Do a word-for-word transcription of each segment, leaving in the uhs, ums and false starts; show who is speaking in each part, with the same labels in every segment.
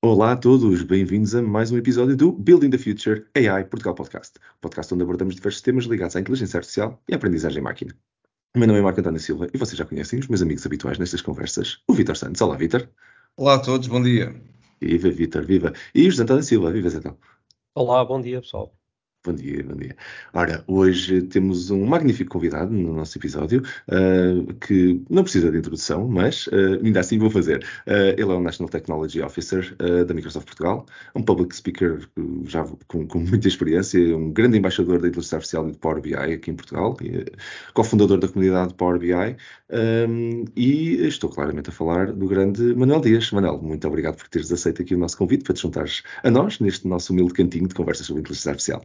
Speaker 1: Olá a todos, bem-vindos a mais um episódio do Building the Future A I Portugal Podcast, podcast onde abordamos diversos temas ligados à inteligência artificial e à aprendizagem máquina. O meu nome é Marco António Silva e vocês já conhecem os meus amigos habituais nestas conversas, o Vítor Santos. Olá, Vítor.
Speaker 2: Olá a todos, bom dia.
Speaker 1: Viva, Vítor, viva. E o José António Silva, viva, Zé António.
Speaker 3: Olá, bom dia, pessoal.
Speaker 1: Bom dia, bom dia. Ora, hoje temos um magnífico convidado no nosso episódio, uh, que não precisa de introdução, mas uh, ainda assim vou fazer. Uh, ele é um National Technology Officer uh, da Microsoft Portugal, um public speaker uh, já com, com muita experiência, um grande embaixador da inteligência artificial e do Power B I aqui em Portugal, e, uh, cofundador da comunidade Power B I, um, e estou claramente a falar do grande Manuel Dias. Manuel, muito obrigado por teres aceito aqui o nosso convite para te juntares a nós neste nosso humilde cantinho de conversas sobre inteligência artificial.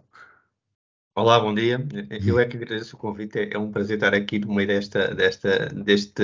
Speaker 3: Olá, bom dia. Eu é que agradeço o convite. É um prazer estar aqui no meio desta, desta, deste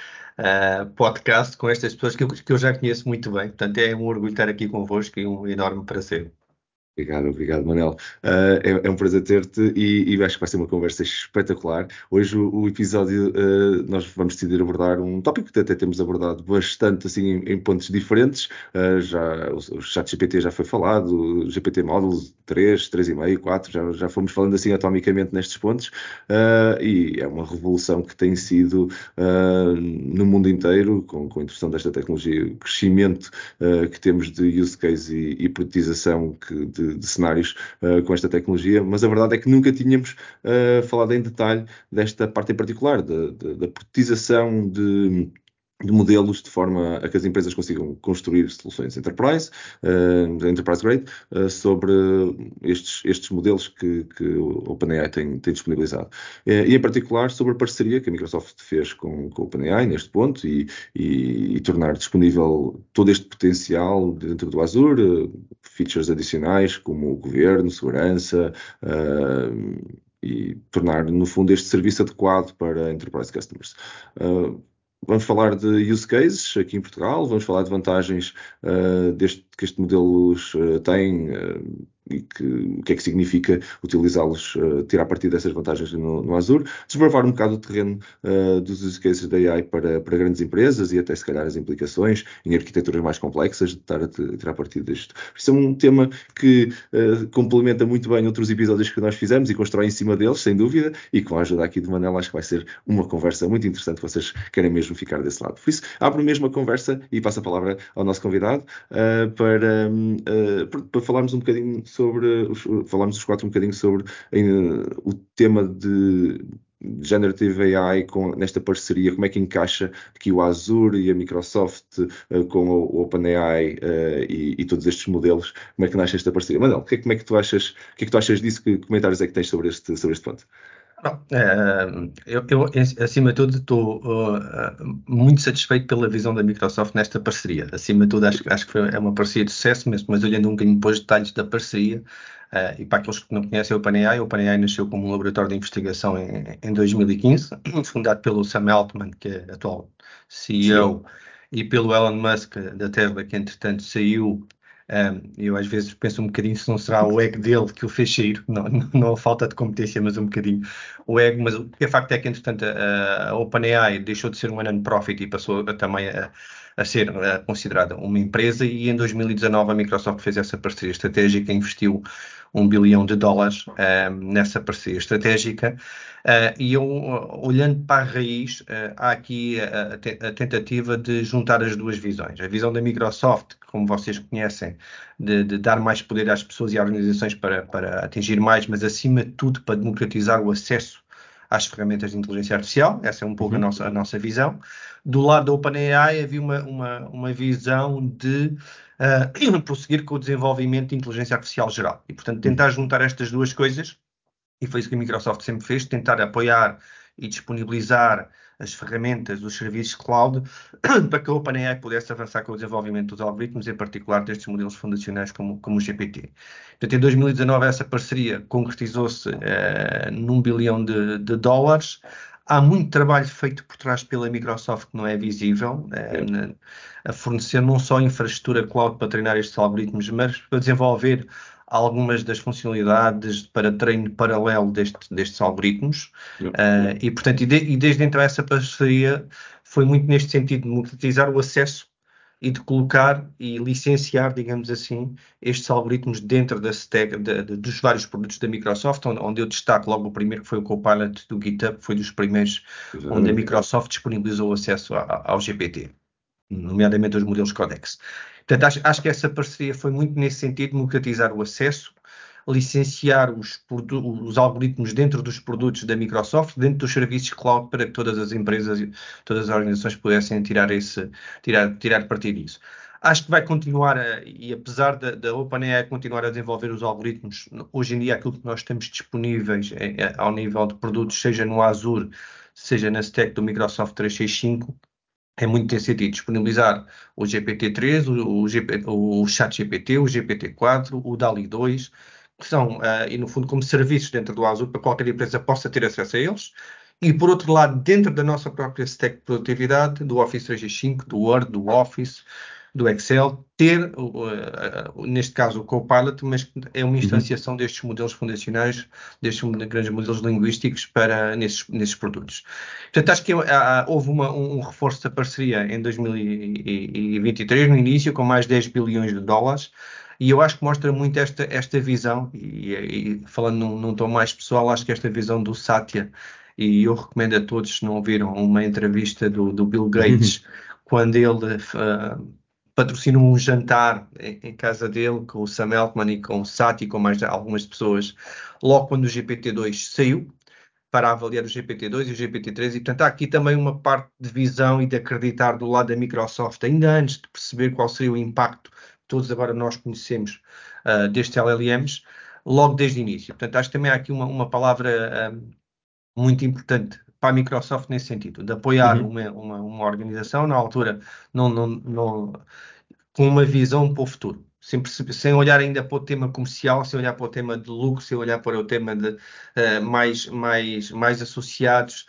Speaker 3: uh, podcast com estas pessoas que eu, que eu já conheço muito bem. Portanto, é um orgulho estar aqui convosco e um enorme prazer.
Speaker 1: Obrigado, obrigado, Manel. Uh, é, é um prazer ter-te e, e acho que vai ser uma conversa espetacular. Hoje o, o episódio, uh, nós vamos decidir abordar um tópico que até temos abordado bastante assim em, em pontos diferentes. Uh, já, o, o ChatGPT já foi falado, o G P T Model três, três vírgula cinco, quatro, já, já fomos falando assim atomicamente nestes pontos. Uh, e é uma revolução que tem sido uh, no mundo inteiro, com, com a introdução desta tecnologia, o crescimento uh, que temos de use case e, e productização que, de De, de cenários uh, com esta tecnologia, mas a verdade é que nunca tínhamos uh, falado em detalhe desta parte em particular, da, da, da productização de, de modelos de forma a que as empresas consigam construir soluções enterprise, uh, enterprise grade, uh, sobre estes, estes modelos que, que o OpenAI tem, tem disponibilizado. Uh, e em particular sobre a parceria que a Microsoft fez com, com o OpenAI neste ponto e, e, e tornar disponível todo este potencial dentro do Azure, uh, features adicionais como o governo, segurança, uh, e tornar, no fundo, este serviço adequado para enterprise customers. Uh, Vamos falar de use cases aqui em Portugal, vamos falar de vantagens uh, deste, que este modelo uh, tem uh, e que, o que é que significa utilizá-los, uh, tirar partido dessas vantagens no, no Azure, desbravar um bocado o terreno uh, dos use cases da A I para, para grandes empresas e até se calhar as implicações em arquiteturas mais complexas de estar a, te, a tirar partido disto. Isso é um tema que uh, complementa muito bem outros episódios que nós fizemos e constrói em cima deles, sem dúvida, e com a ajuda aqui de Manel acho que vai ser uma conversa muito interessante que vocês querem mesmo ficar desse lado. Por isso, abro mesmo a conversa e passo a palavra ao nosso convidado uh, para, uh, para falarmos um bocadinho sobre, os, falarmos os quatro um bocadinho sobre uh, o tema de Generative A I com, nesta parceria, como é que encaixa aqui o Azure e a Microsoft uh, com o, o OpenAI uh, e, e todos estes modelos, como é que nasce esta parceria? Manuel, que, como é que tu achas, o que é que tu achas disso? Que comentários é que tens sobre este, sobre este ponto?
Speaker 3: Não, uh, eu, eu, acima de tudo, estou uh, muito satisfeito pela visão da Microsoft nesta parceria. Acima de tudo, acho, acho que foi, é uma parceria de sucesso, mas, mas olhando um bocadinho para os detalhes da parceria, uh, e para aqueles que não conhecem o OpenAI, o OpenAI nasceu como um laboratório de investigação em, em dois mil e quinze, fundado pelo Sam Altman, que é atual C E O, Sim. E pelo Elon Musk, da Tesla, que entretanto saiu. Um, eu às vezes penso um bocadinho se não será o ego dele que o fez sair, não, não, não a falta de competência, mas um bocadinho o ego, mas o que é facto é que entretanto a, a OpenAI deixou de ser um non-profit e passou a, também a, a ser a, considerada uma empresa, e em dois mil e dezanove a Microsoft fez essa parceria estratégica, investiu um bilhão de dólares um, nessa parceria estratégica. Uh, e eu, olhando para a raiz, uh, há aqui a, a, te- a tentativa de juntar as duas visões. A visão da Microsoft, que, como vocês conhecem, de, de dar mais poder às pessoas e às organizações para, para atingir mais, mas acima de tudo para democratizar o acesso às ferramentas de inteligência artificial. Essa é um pouco
Speaker 1: Uhum.
Speaker 3: a nossa, a nossa visão. Do lado da OpenAI havia uma, uma, uma visão de uh, prosseguir com o desenvolvimento de inteligência artificial geral. E, portanto, tentar juntar estas duas coisas. E foi isso que a Microsoft sempre fez, tentar apoiar e disponibilizar as ferramentas, os serviços cloud, para que a OpenAI pudesse avançar com o desenvolvimento dos algoritmos, em particular destes modelos fundacionais como, como o G P T. Portanto, em dois mil e dezanove essa parceria concretizou-se eh, num bilhão de, de dólares. Há muito trabalho feito por trás pela Microsoft que não é visível, eh, na- a fornecer não só infraestrutura cloud para treinar estes algoritmos, mas para desenvolver algumas das funcionalidades para treino paralelo deste, destes algoritmos. Uh, e, portanto, e, de, e desde então essa parceria foi muito neste sentido de democratizar o acesso e de colocar e licenciar, digamos assim, estes algoritmos dentro da stack, de, de, dos vários produtos da Microsoft, onde, onde eu destaco logo o primeiro, que foi o Copilot do GitHub, que foi dos primeiros onde a
Speaker 1: Exatamente.
Speaker 3: Microsoft disponibilizou acesso a, ao G P T, nomeadamente os modelos Codex. Portanto, acho, acho que essa parceria foi muito nesse sentido, democratizar o acesso, licenciar os, os algoritmos dentro dos produtos da Microsoft, dentro dos serviços cloud, para que todas as empresas e todas as organizações pudessem tirar, esse, tirar, tirar partido disso. Acho que vai continuar, a, e apesar da, da OpenAI continuar a desenvolver os algoritmos, hoje em dia aquilo que nós temos disponíveis é, é, ao nível de produtos, seja no Azure, seja na stack do Microsoft trezentos e sessenta e cinco, é muito nesse sentido, disponibilizar o G P T três, o, o, G P, o ChatGPT, o G P T quatro, o DALL-E dois, que são, uh, e no fundo, como serviços dentro do Azure, para qualquer empresa possa ter acesso a eles. E, por outro lado, dentro da nossa própria stack de produtividade, do Office trezentos e sessenta e cinco, do Word, do Office, do Excel, ter, uh, uh, neste caso, o Copilot, mas é uma
Speaker 1: Uhum.
Speaker 3: instanciação destes modelos fundacionais, destes grandes modelos linguísticos para, nesses, nesses produtos. Portanto, acho que há, houve uma, um, um reforço da parceria em dois mil e vinte e três, no início, com mais dez bilhões de dólares, e eu acho que mostra muito esta, esta visão, e, e falando num, num tom mais pessoal, acho que esta visão do Satya, e eu recomendo a todos, se não ouviram, uma entrevista do, do Bill Gates, quando ele uh, patrocina um jantar em, em casa dele, com o Sam Altman e com o Satya e com mais algumas pessoas, logo quando o G P T dois saiu, para avaliar o G P T dois e o G P T três, e portanto há aqui também uma parte de visão e de acreditar do lado da Microsoft, ainda antes de perceber qual seria o impacto que todos agora nós conhecemos uh, destes L L Ms, logo desde o início. Portanto, acho que também há aqui uma, uma palavra um, muito importante para a Microsoft nesse sentido, de apoiar
Speaker 1: Uhum.
Speaker 3: uma, uma, uma organização, na altura, não, não, não, com uma visão para o futuro. Sem, sem olhar ainda para o tema comercial, sem olhar para o tema de lucro, sem olhar para o tema de uh, mais, mais, mais associados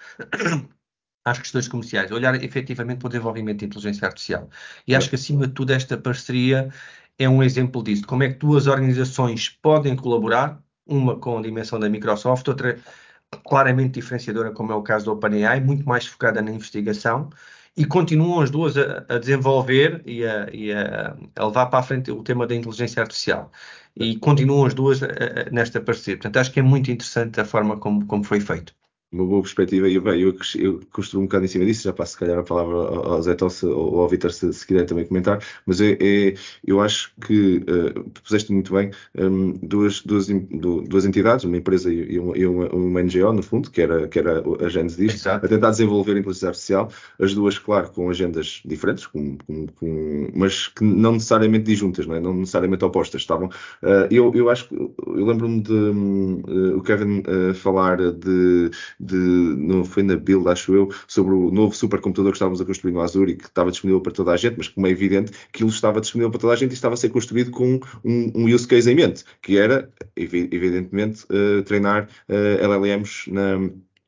Speaker 3: às questões comerciais, olhar efetivamente para o desenvolvimento de inteligência artificial. E acho
Speaker 1: Claro.
Speaker 3: que, acima de tudo, esta parceria é um exemplo disso. Como é que duas organizações podem colaborar, uma com a dimensão da Microsoft, outra claramente diferenciadora, como é o caso da OpenAI, muito mais focada na investigação, e continuam as duas a, a desenvolver e, a, e a, a levar para a frente o tema da inteligência artificial. E continuam as duas a, a, nesta parceria. Portanto, acho que é muito interessante a forma como, como foi feito.
Speaker 1: Uma boa perspectiva, e eu, bem, eu, eu construo um bocado em cima disso, já passo se calhar a palavra ao, ao Zé Tó, se, ou ao Vítor, se, se quiser também comentar, mas é, é, eu acho que uh, puseste muito bem um, duas, duas, duas entidades, uma empresa e uma, e uma, uma N G O, no fundo, que era, que era a gênese disto, a
Speaker 3: Exato.
Speaker 1: tentar desenvolver a inteligência artificial, as duas, claro, com agendas diferentes, com, com, com, mas que não necessariamente disjuntas, não é? Não necessariamente opostas, estavam. Uh, eu, eu acho que, eu lembro-me de um, uh, o Kevin uh, falar de de, não foi na Build, acho eu, sobre o novo supercomputador que estávamos a construir no Azure e que estava disponível para toda a gente, mas como é evidente, aquilo estava disponível para toda a gente e estava a ser construído com um, um use case em mente, que era, evidentemente, uh, treinar uh, L L Ms na,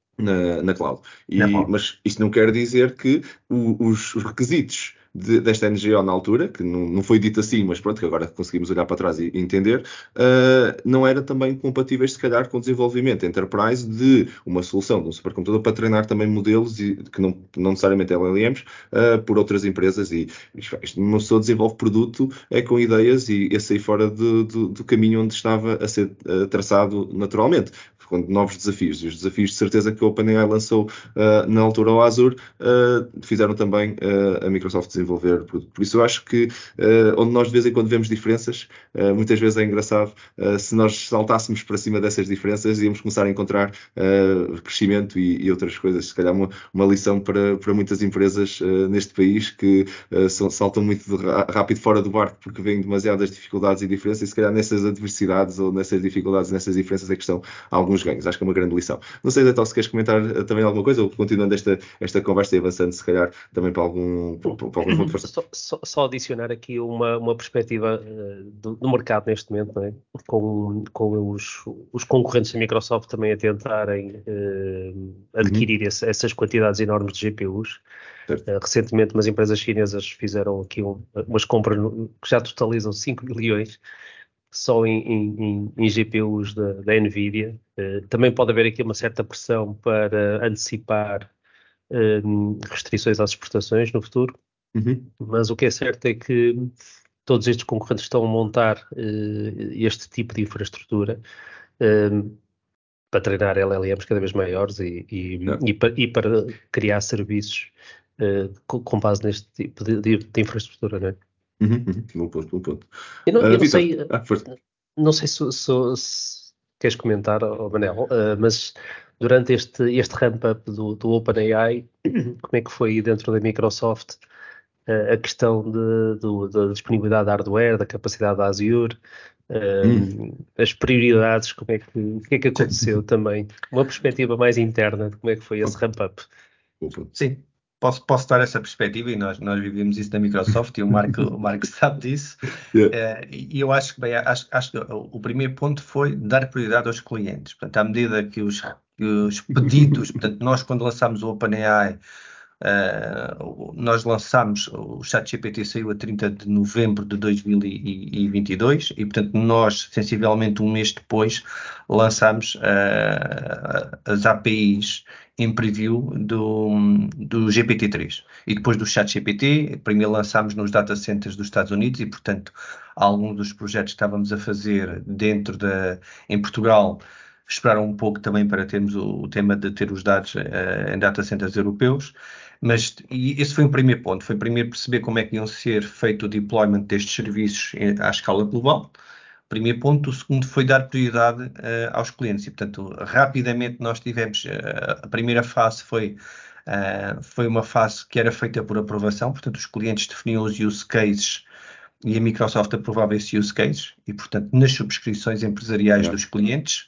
Speaker 1: na, na cloud.
Speaker 3: Na
Speaker 1: E,
Speaker 3: qual?
Speaker 1: mas isso não quer dizer que o, os, os requisitos de, desta N G O na altura, que não, não foi dito assim, mas pronto, que agora conseguimos olhar para trás e, e entender, uh, não era também compatíveis, se calhar, com o desenvolvimento enterprise de uma solução de um supercomputador para treinar também modelos e, que não, não necessariamente L L Ms, uh, por outras empresas. E isto, uma pessoa desenvolve produto é com ideias e esse aí fora do, do, do caminho onde estava a ser uh, traçado naturalmente. Com novos desafios. E os desafios de certeza que a OpenAI lançou uh, na altura ao Azure uh, fizeram também uh, a Microsoft desenvolver produto. Por isso eu acho que uh, onde nós de vez em quando vemos diferenças, uh, muitas vezes é engraçado, uh, se nós saltássemos para cima dessas diferenças íamos começar a encontrar uh, crescimento e, e outras coisas. Se calhar uma, uma lição para, para muitas empresas uh, neste país que uh, são, saltam muito de, rápido fora do barco porque veem demasiadas dificuldades e diferenças e se calhar nessas adversidades ou nessas dificuldades, nessas diferenças é que estão alguns ganhos. Acho que é uma grande lição. Não sei, então, se queres comentar uh, também alguma coisa, ou continuando esta, esta conversa e avançando, se calhar, também para algum, para, para algum ponto de força.
Speaker 4: Só, só, só adicionar aqui uma, uma perspectiva uh, do, do mercado neste momento, não é? com, com os, os concorrentes da Microsoft também a tentarem uh, adquirir
Speaker 1: Uhum.
Speaker 4: esse, essas quantidades enormes de G P Us.
Speaker 1: Certo.
Speaker 4: Uh, recentemente, umas empresas chinesas fizeram aqui um, umas compras no, que já totalizam cinco bilhões só em, em, em G P Us da, da NVIDIA. Uh, também pode haver aqui uma certa pressão para antecipar uh, restrições às exportações no futuro.
Speaker 1: Uhum.
Speaker 4: Mas o que é certo é que todos estes concorrentes estão a montar uh, este tipo de infraestrutura uh, para treinar L L Ms cada vez maiores e, e,
Speaker 1: Yeah.
Speaker 4: e, para, e para criar serviços uh, com, com base neste tipo de, de, de infraestrutura, não é?
Speaker 1: Uhum. Uhum. Bom ponto, bom ponto.
Speaker 4: Eu não,
Speaker 1: Uh,
Speaker 4: eu não
Speaker 1: Vítor,
Speaker 4: sei,
Speaker 1: ah, força.
Speaker 4: não sei se, se, se queres comentar, oh, Manel, uh, mas durante este, este ramp-up do, do OpenAI, como é que foi dentro da Microsoft uh, a questão de, do, da disponibilidade de hardware, da capacidade da Azure,
Speaker 1: Hum.
Speaker 4: uh, as prioridades, como é que, o que é que aconteceu também? Uma perspectiva mais interna de como é que foi esse ramp-up.
Speaker 1: Bom ponto.
Speaker 3: Sim, posso, posso dar essa perspectiva e nós, nós vivemos isso na Microsoft e o Marco, o Marco sabe disso.
Speaker 1: Yeah.
Speaker 3: Eh, e eu acho que, bem, acho, acho que o, o primeiro ponto foi dar prioridade aos clientes. Portanto, à medida que os, que os pedidos, portanto, nós quando lançámos o OpenAI, Uh, nós lançámos, o ChatGPT saiu a trinta de novembro de dois mil e vinte e dois e, portanto, nós, sensivelmente um mês depois, lançámos uh, as A P Is em preview do, do G P T três. E depois do ChatGPT, primeiro lançámos nos data centers dos Estados Unidos e, portanto, alguns dos projetos que estávamos a fazer dentro da, em Portugal, esperaram um pouco também para termos o, o tema de ter os dados uh, em data centers europeus. Mas e esse foi o primeiro ponto, foi primeiro perceber como é que iam ser feito o deployment destes serviços à escala global. Primeiro ponto. O segundo foi dar prioridade uh, aos clientes e, portanto, rapidamente nós tivemos, uh, a primeira fase foi, uh, foi uma fase que era feita por aprovação, portanto, os clientes definiam os use cases e a Microsoft aprovava esse use case e, portanto, nas subscrições empresariais
Speaker 1: Yeah.
Speaker 3: dos clientes.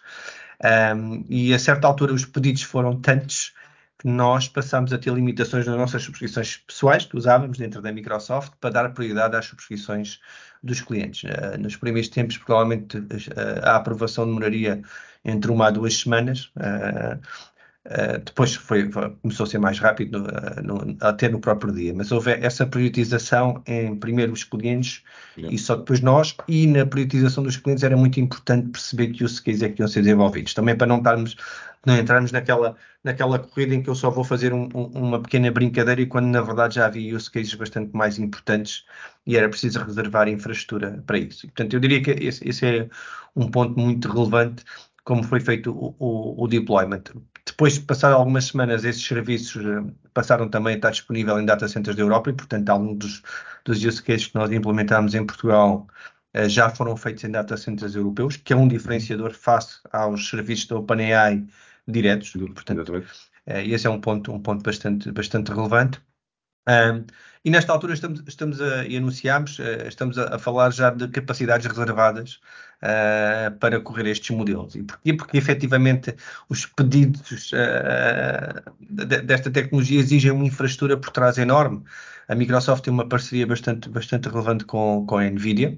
Speaker 3: Um, e a certa altura os pedidos foram tantos que nós passámos a ter limitações nas nossas subscrições pessoais que usávamos dentro da Microsoft para dar prioridade às subscrições dos clientes. Uh, nos primeiros tempos, provavelmente, uh, a aprovação demoraria entre uma a duas semanas. Uh, Uh, depois foi, foi, começou a ser mais rápido, uh, no, até no próprio dia, mas houve essa priorização em primeiro os clientes
Speaker 1: Yeah.
Speaker 3: e só depois nós, e na priorização dos clientes era muito importante perceber que use cases é que iam ser desenvolvidos, também para não estarmos, não entrarmos naquela, naquela corrida em que eu só vou fazer um, um, uma pequena brincadeira e quando na verdade já havia use cases bastante mais importantes e era preciso reservar infraestrutura para isso. E, portanto, eu diria que esse, esse é um ponto muito relevante, como foi feito o, o, o deployment. Depois de passar algumas semanas, esses serviços uh, passaram também a estar disponível em data centers da Europa e, portanto, alguns dos, dos use cases que nós implementámos em Portugal uh, já foram feitos em data centers europeus, que é um diferenciador face aos serviços da OpenAI diretos. E, portanto, uh, esse é um ponto, um ponto bastante, bastante relevante. Um, e nesta altura estamos, estamos a, e anunciámos, uh, estamos a, a falar já de capacidades reservadas uh, para correr estes modelos. E porquê? Porque efetivamente os pedidos uh, de, desta tecnologia exigem uma infraestrutura por trás enorme. A Microsoft tem uma parceria bastante, bastante relevante com, com a NVIDIA.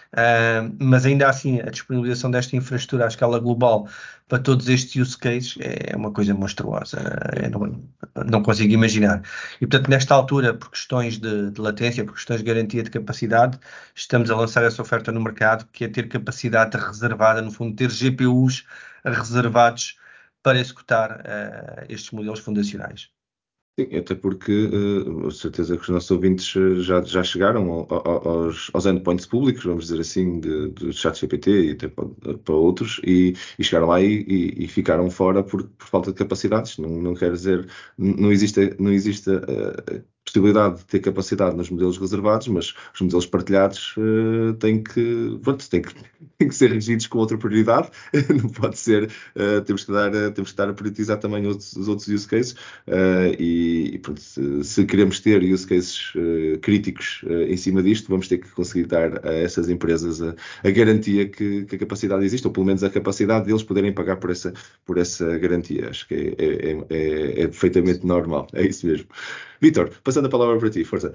Speaker 3: Uh, mas ainda assim a disponibilização desta infraestrutura à escala global para todos estes use cases é uma coisa monstruosa. Eu não, não consigo imaginar. E, portanto, nesta altura, por questões de, de latência, por questões de garantia de capacidade, estamos a lançar essa oferta no mercado, que é ter capacidade reservada, no fundo, ter G P Us reservados para executar uh, estes modelos fundacionais.
Speaker 1: Sim, até porque uh, certeza que os nossos ouvintes já, já chegaram ao, ao, aos, aos endpoints públicos, vamos dizer assim, de, de ChatGPT e até para, para outros, e, e chegaram lá e, e, e ficaram fora por, por falta de capacidades. Não, não quer dizer, não existe, não existe uh, possibilidade de ter capacidade nos modelos reservados, mas os modelos partilhados uh, têm, que, pronto, têm, que, têm que ser regidos com outra prioridade. Não pode ser, uh, temos, que dar, uh, temos que estar a priorizar também outros, os outros use cases. Uh, e, e pronto, se, se queremos ter use cases uh, críticos uh, em cima disto, vamos ter que conseguir dar a essas empresas a, a garantia que, que a capacidade existe, ou pelo menos a capacidade deles poderem pagar por essa, por essa garantia. Acho que é, é, é, é perfeitamente normal, é isso mesmo. Vítor, passando a palavra para ti, força.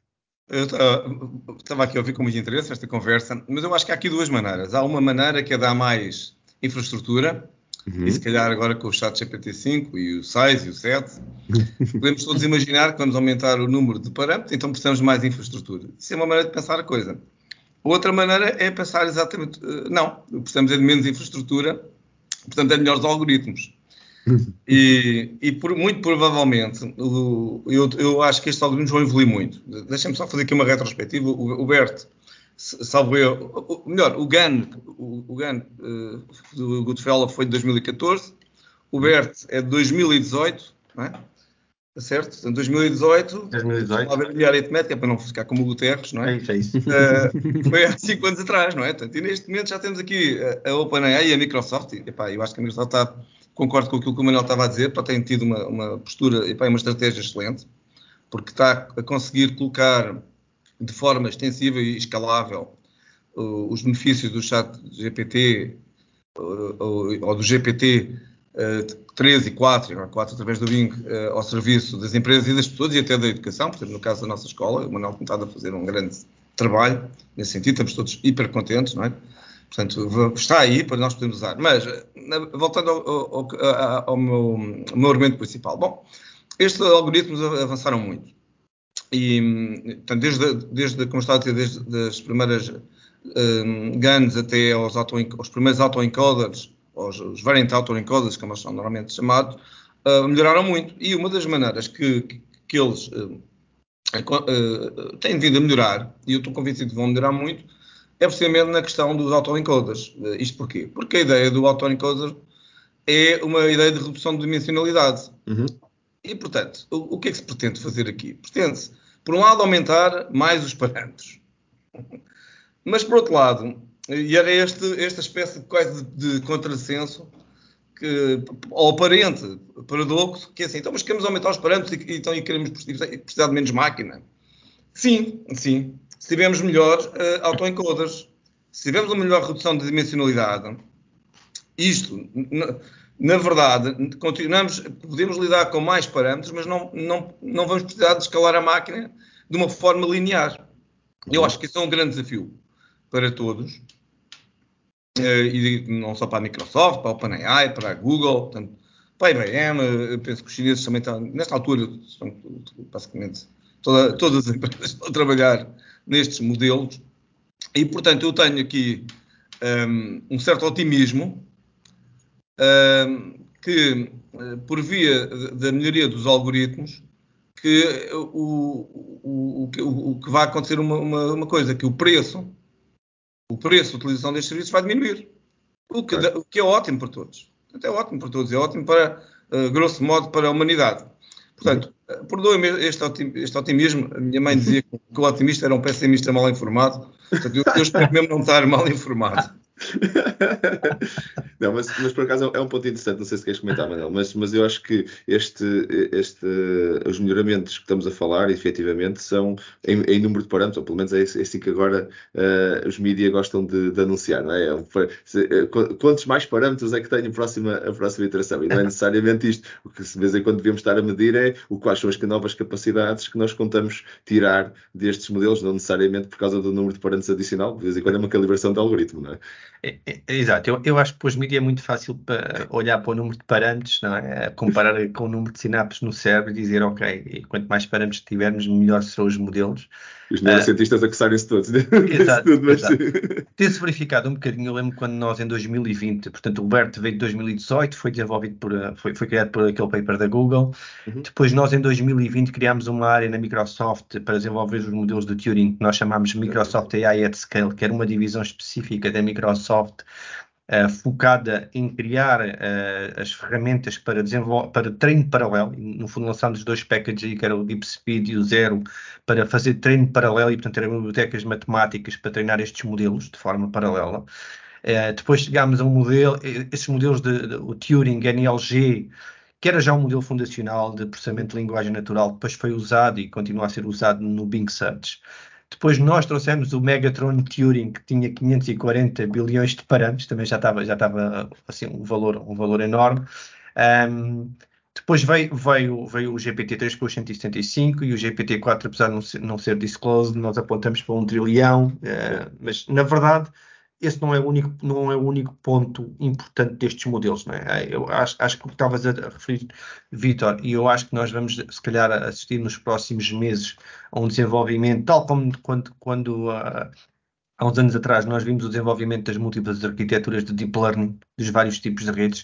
Speaker 2: Eu estava aqui a ouvir com muito interesse esta conversa, mas eu acho que há aqui duas maneiras. Há uma maneira que é dar mais infraestrutura, uhum. E se calhar agora com o ChatGPT cinco e o seis e o sete, podemos todos imaginar que vamos aumentar o número de parâmetros, então precisamos de mais infraestrutura. Isso é uma maneira de pensar a coisa. Outra maneira é pensar exatamente, não, precisamos é de menos infraestrutura, portanto é de melhores algoritmos. E, e por, muito provavelmente, o, eu, eu acho que estes algoritmos vão evoluir muito. Deixem-me só fazer aqui uma retrospectiva. O, o BERT, salvo eu, o, melhor, o GAN, o, o GAN uh, do Goodfellow foi de dois mil e catorze, o BERT é de dois mil e dezoito, não é? Certo? Portanto, dois mil e dezoito,
Speaker 3: dois mil e dezoito.
Speaker 2: Estava a ver a minha aritmética para não ficar como o Guterres, não é?
Speaker 3: É isso, é isso.
Speaker 2: Uh, foi há cinco anos atrás, não é? Portanto, e neste momento já temos aqui a, a OpenAI e a Microsoft. E, epá, eu acho que a Microsoft está, concordo com aquilo que o Manuel estava a dizer, pá, tem tido uma, uma postura e uma estratégia excelente, porque está a conseguir colocar de forma extensiva e escalável uh, os benefícios do chat G P T uh, ou, ou do G P T uh, três e quatro, agora quatro através do Bing, uh, ao serviço das empresas e das pessoas e até da educação. Portanto, no caso da nossa escola, o Manuel tem estado a fazer um grande trabalho nesse sentido, estamos todos hiper contentes, não é? Portanto, está aí para nós podermos usar. Mas, voltando ao, ao, ao, ao, meu, ao meu argumento principal. Bom, estes algoritmos avançaram muito. E, portanto, desde, desde como estava a dizer, desde as primeiras um, GANs até aos, auto, aos primeiros autoencoders, aos, os variant autoencoders, como eles são normalmente chamados, uh, melhoraram muito. E uma das maneiras que, que, que eles uh, uh, têm vindo a melhorar, e eu estou convencido que vão melhorar muito, é precisamente na questão dos autoencoders. Uh, isto porquê? Porque a ideia do autoencoder é uma ideia de redução de dimensionalidade.
Speaker 1: Uhum.
Speaker 2: E, portanto, o, o que é que se pretende fazer aqui? Pretende-se, por um lado, aumentar mais os parâmetros. Mas, por outro lado, e era este, esta espécie de, quase de, de contrassenso, que, ao aparente paradoxo, que é assim, então, mas queremos aumentar os parâmetros e, então, e queremos precisar de menos máquina. Sim, sim. Se tivermos melhores uh, autoencoders, se tivermos uma melhor redução de dimensionalidade, isto... Na verdade, continuamos, podemos lidar com mais parâmetros, mas não, não, não vamos precisar de escalar a máquina de uma forma linear. Eu acho que isso é um grande desafio para todos, e não só para a Microsoft, para a OpenAI, para a Google, portanto, para a I B M. Eu penso que os chineses também estão, nesta altura, estão, basicamente, toda, todas as empresas estão a trabalhar nestes modelos, e, portanto, eu tenho aqui um, um certo otimismo, Uh, que, uh, por via da melhoria dos algoritmos, que o, o, o, o que vai acontecer uma, uma, uma coisa, que o preço, o preço de utilização destes serviços vai diminuir, o que, o que é ótimo para todos. É ótimo para todos, é ótimo para, uh, grosso modo, para a humanidade. Portanto, uh, perdoe-me este, este otimismo. A minha mãe dizia que o otimista era um pessimista mal informado. Portanto, eu, eu espero mesmo não estar mal informado.
Speaker 1: Não, mas, mas por acaso é um ponto interessante, não sei se queres comentar, Manel, mas, mas eu acho que este, este, os melhoramentos que estamos a falar, efetivamente, são em, em número de parâmetros, ou pelo menos é, é assim que agora uh, os mídias gostam de, de anunciar, não é? é quantos mais parâmetros é que tem a próxima, a próxima iteração? E não é necessariamente isto. O que de vez em quando devemos estar a medir é o quais são as novas capacidades que nós contamos tirar destes modelos, não necessariamente por causa do número de parâmetros adicional, de vez em quando é uma calibração de algoritmo, não é?
Speaker 3: É, é, exato, eu, eu acho que para os mídias é muito fácil para olhar para o número de parâmetros, não é? Comparar com o número de sinapses no cérebro e dizer, ok, e quanto mais parâmetros tivermos, melhor serão os modelos.
Speaker 1: Os neurocientistas uh, a coçarem-se todos.
Speaker 3: Exato,
Speaker 1: tudo, mas...
Speaker 3: exato. Tem-se verificado um bocadinho, eu lembro quando nós em dois mil e vinte, portanto o BERT veio de dois mil e dezoito, foi desenvolvido por, foi, foi criado por aquele paper da Google. Uhum. Depois nós em dois mil e vinte criámos uma área na Microsoft para desenvolver os modelos de Turing, que nós chamámos Microsoft A I at Scale, que era uma divisão específica da Microsoft, Uh, focada em criar uh, as ferramentas para, para treino paralelo. No fundo lançámos dois packages aí, que era o DeepSpeed e o Zero, para fazer treino paralelo e, portanto, eram bibliotecas matemáticas para treinar estes modelos de forma paralela. Uh, depois chegámos a um modelo, esses modelos de, de o Turing, N L G, que era já um modelo fundacional de processamento de linguagem natural, depois foi usado e continua a ser usado no Bing Search. Depois nós trouxemos o Megatron Turing, que tinha quinhentos e quarenta bilhões de parâmetros, também já estava, já estava assim, um, valor, um valor enorme. Um, depois veio, veio, veio o G P T três com os cento e setenta e cinco e o G P T quatro, apesar de não ser, não ser disclosed, nós apontamos para um trilhão, uh, mas na verdade esse não é o único, não é o único ponto importante destes modelos, não é? Eu acho, acho que o que estavas a referir, Vítor, e eu acho que nós vamos, se calhar, assistir nos próximos meses a um desenvolvimento, tal como quando, quando uh, há uns anos atrás nós vimos o desenvolvimento das múltiplas arquiteturas de Deep Learning, dos vários tipos de redes.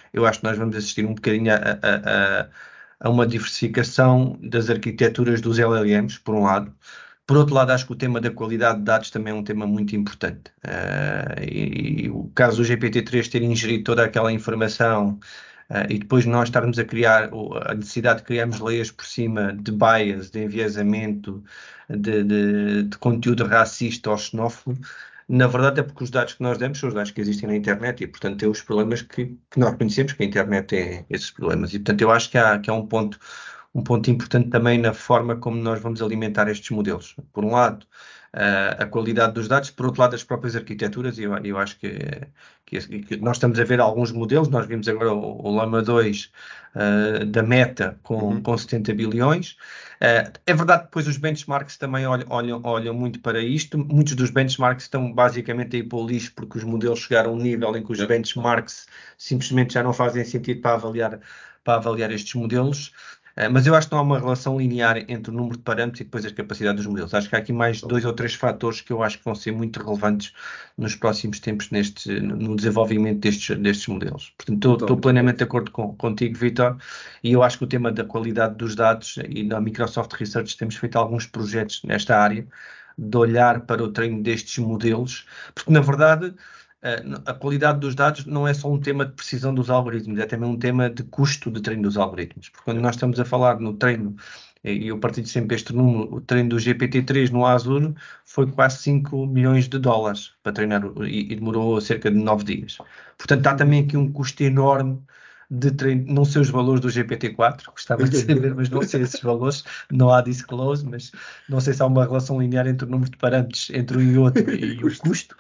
Speaker 3: eu acho que nós vamos assistir um bocadinho a, a, a, a uma diversificação das arquiteturas dos L L Ms, por um lado. Por outro lado, acho que o tema da qualidade de dados também é um tema muito importante. Uh, e, e o caso do G P T três ter ingerido toda aquela informação uh, e depois nós estarmos a criar, a necessidade de criarmos layers por cima de bias, de enviesamento, de, de, de conteúdo racista ou xenófobo, na verdade é porque os dados que nós demos são os dados que existem na internet e, portanto, tem os problemas que, que nós conhecemos, que a internet tem esses problemas. E, portanto, eu acho que há, que há um ponto um ponto importante também na forma como nós vamos alimentar estes modelos. Por um lado, uh, a qualidade dos dados, por outro lado, as próprias arquiteturas, e eu, eu acho que, que, que nós estamos a ver alguns modelos, nós vimos agora o, o Llama dois uh, da Meta com,
Speaker 1: Uhum.
Speaker 3: com setenta bilhões. Uh, é verdade que depois os benchmarks também olham, olham, olham muito para isto. Muitos dos benchmarks estão basicamente aí para o lixo porque os modelos chegaram a um nível em que os benchmarks simplesmente já não fazem sentido para avaliar, para avaliar estes modelos. Uh, mas eu acho que não há uma relação linear entre o número de parâmetros e depois a capacidade dos modelos. Acho que há aqui mais dois ou três fatores que eu acho que vão ser muito relevantes nos próximos tempos neste, no desenvolvimento destes, destes modelos. Portanto, estou plenamente de acordo com, contigo, Vitor, e eu acho que o tema da qualidade dos dados, e na Microsoft Research temos feito alguns projetos nesta área, de olhar para o treino destes modelos, porque na verdade a qualidade dos dados não é só um tema de precisão dos algoritmos, é também um tema de custo de treino dos algoritmos. Porque quando nós estamos a falar no treino, e eu partilho sempre este número, o treino do G P T três no Azure foi quase cinco milhões de dólares para treinar e, e demorou cerca de nove dias. Portanto, há também aqui um custo enorme de treino, não sei os valores do G P T quatro, gostava de saber, mas não sei esses valores, não há disclose, mas não sei se há uma relação linear entre o número de parâmetros entre um e outro e o custo.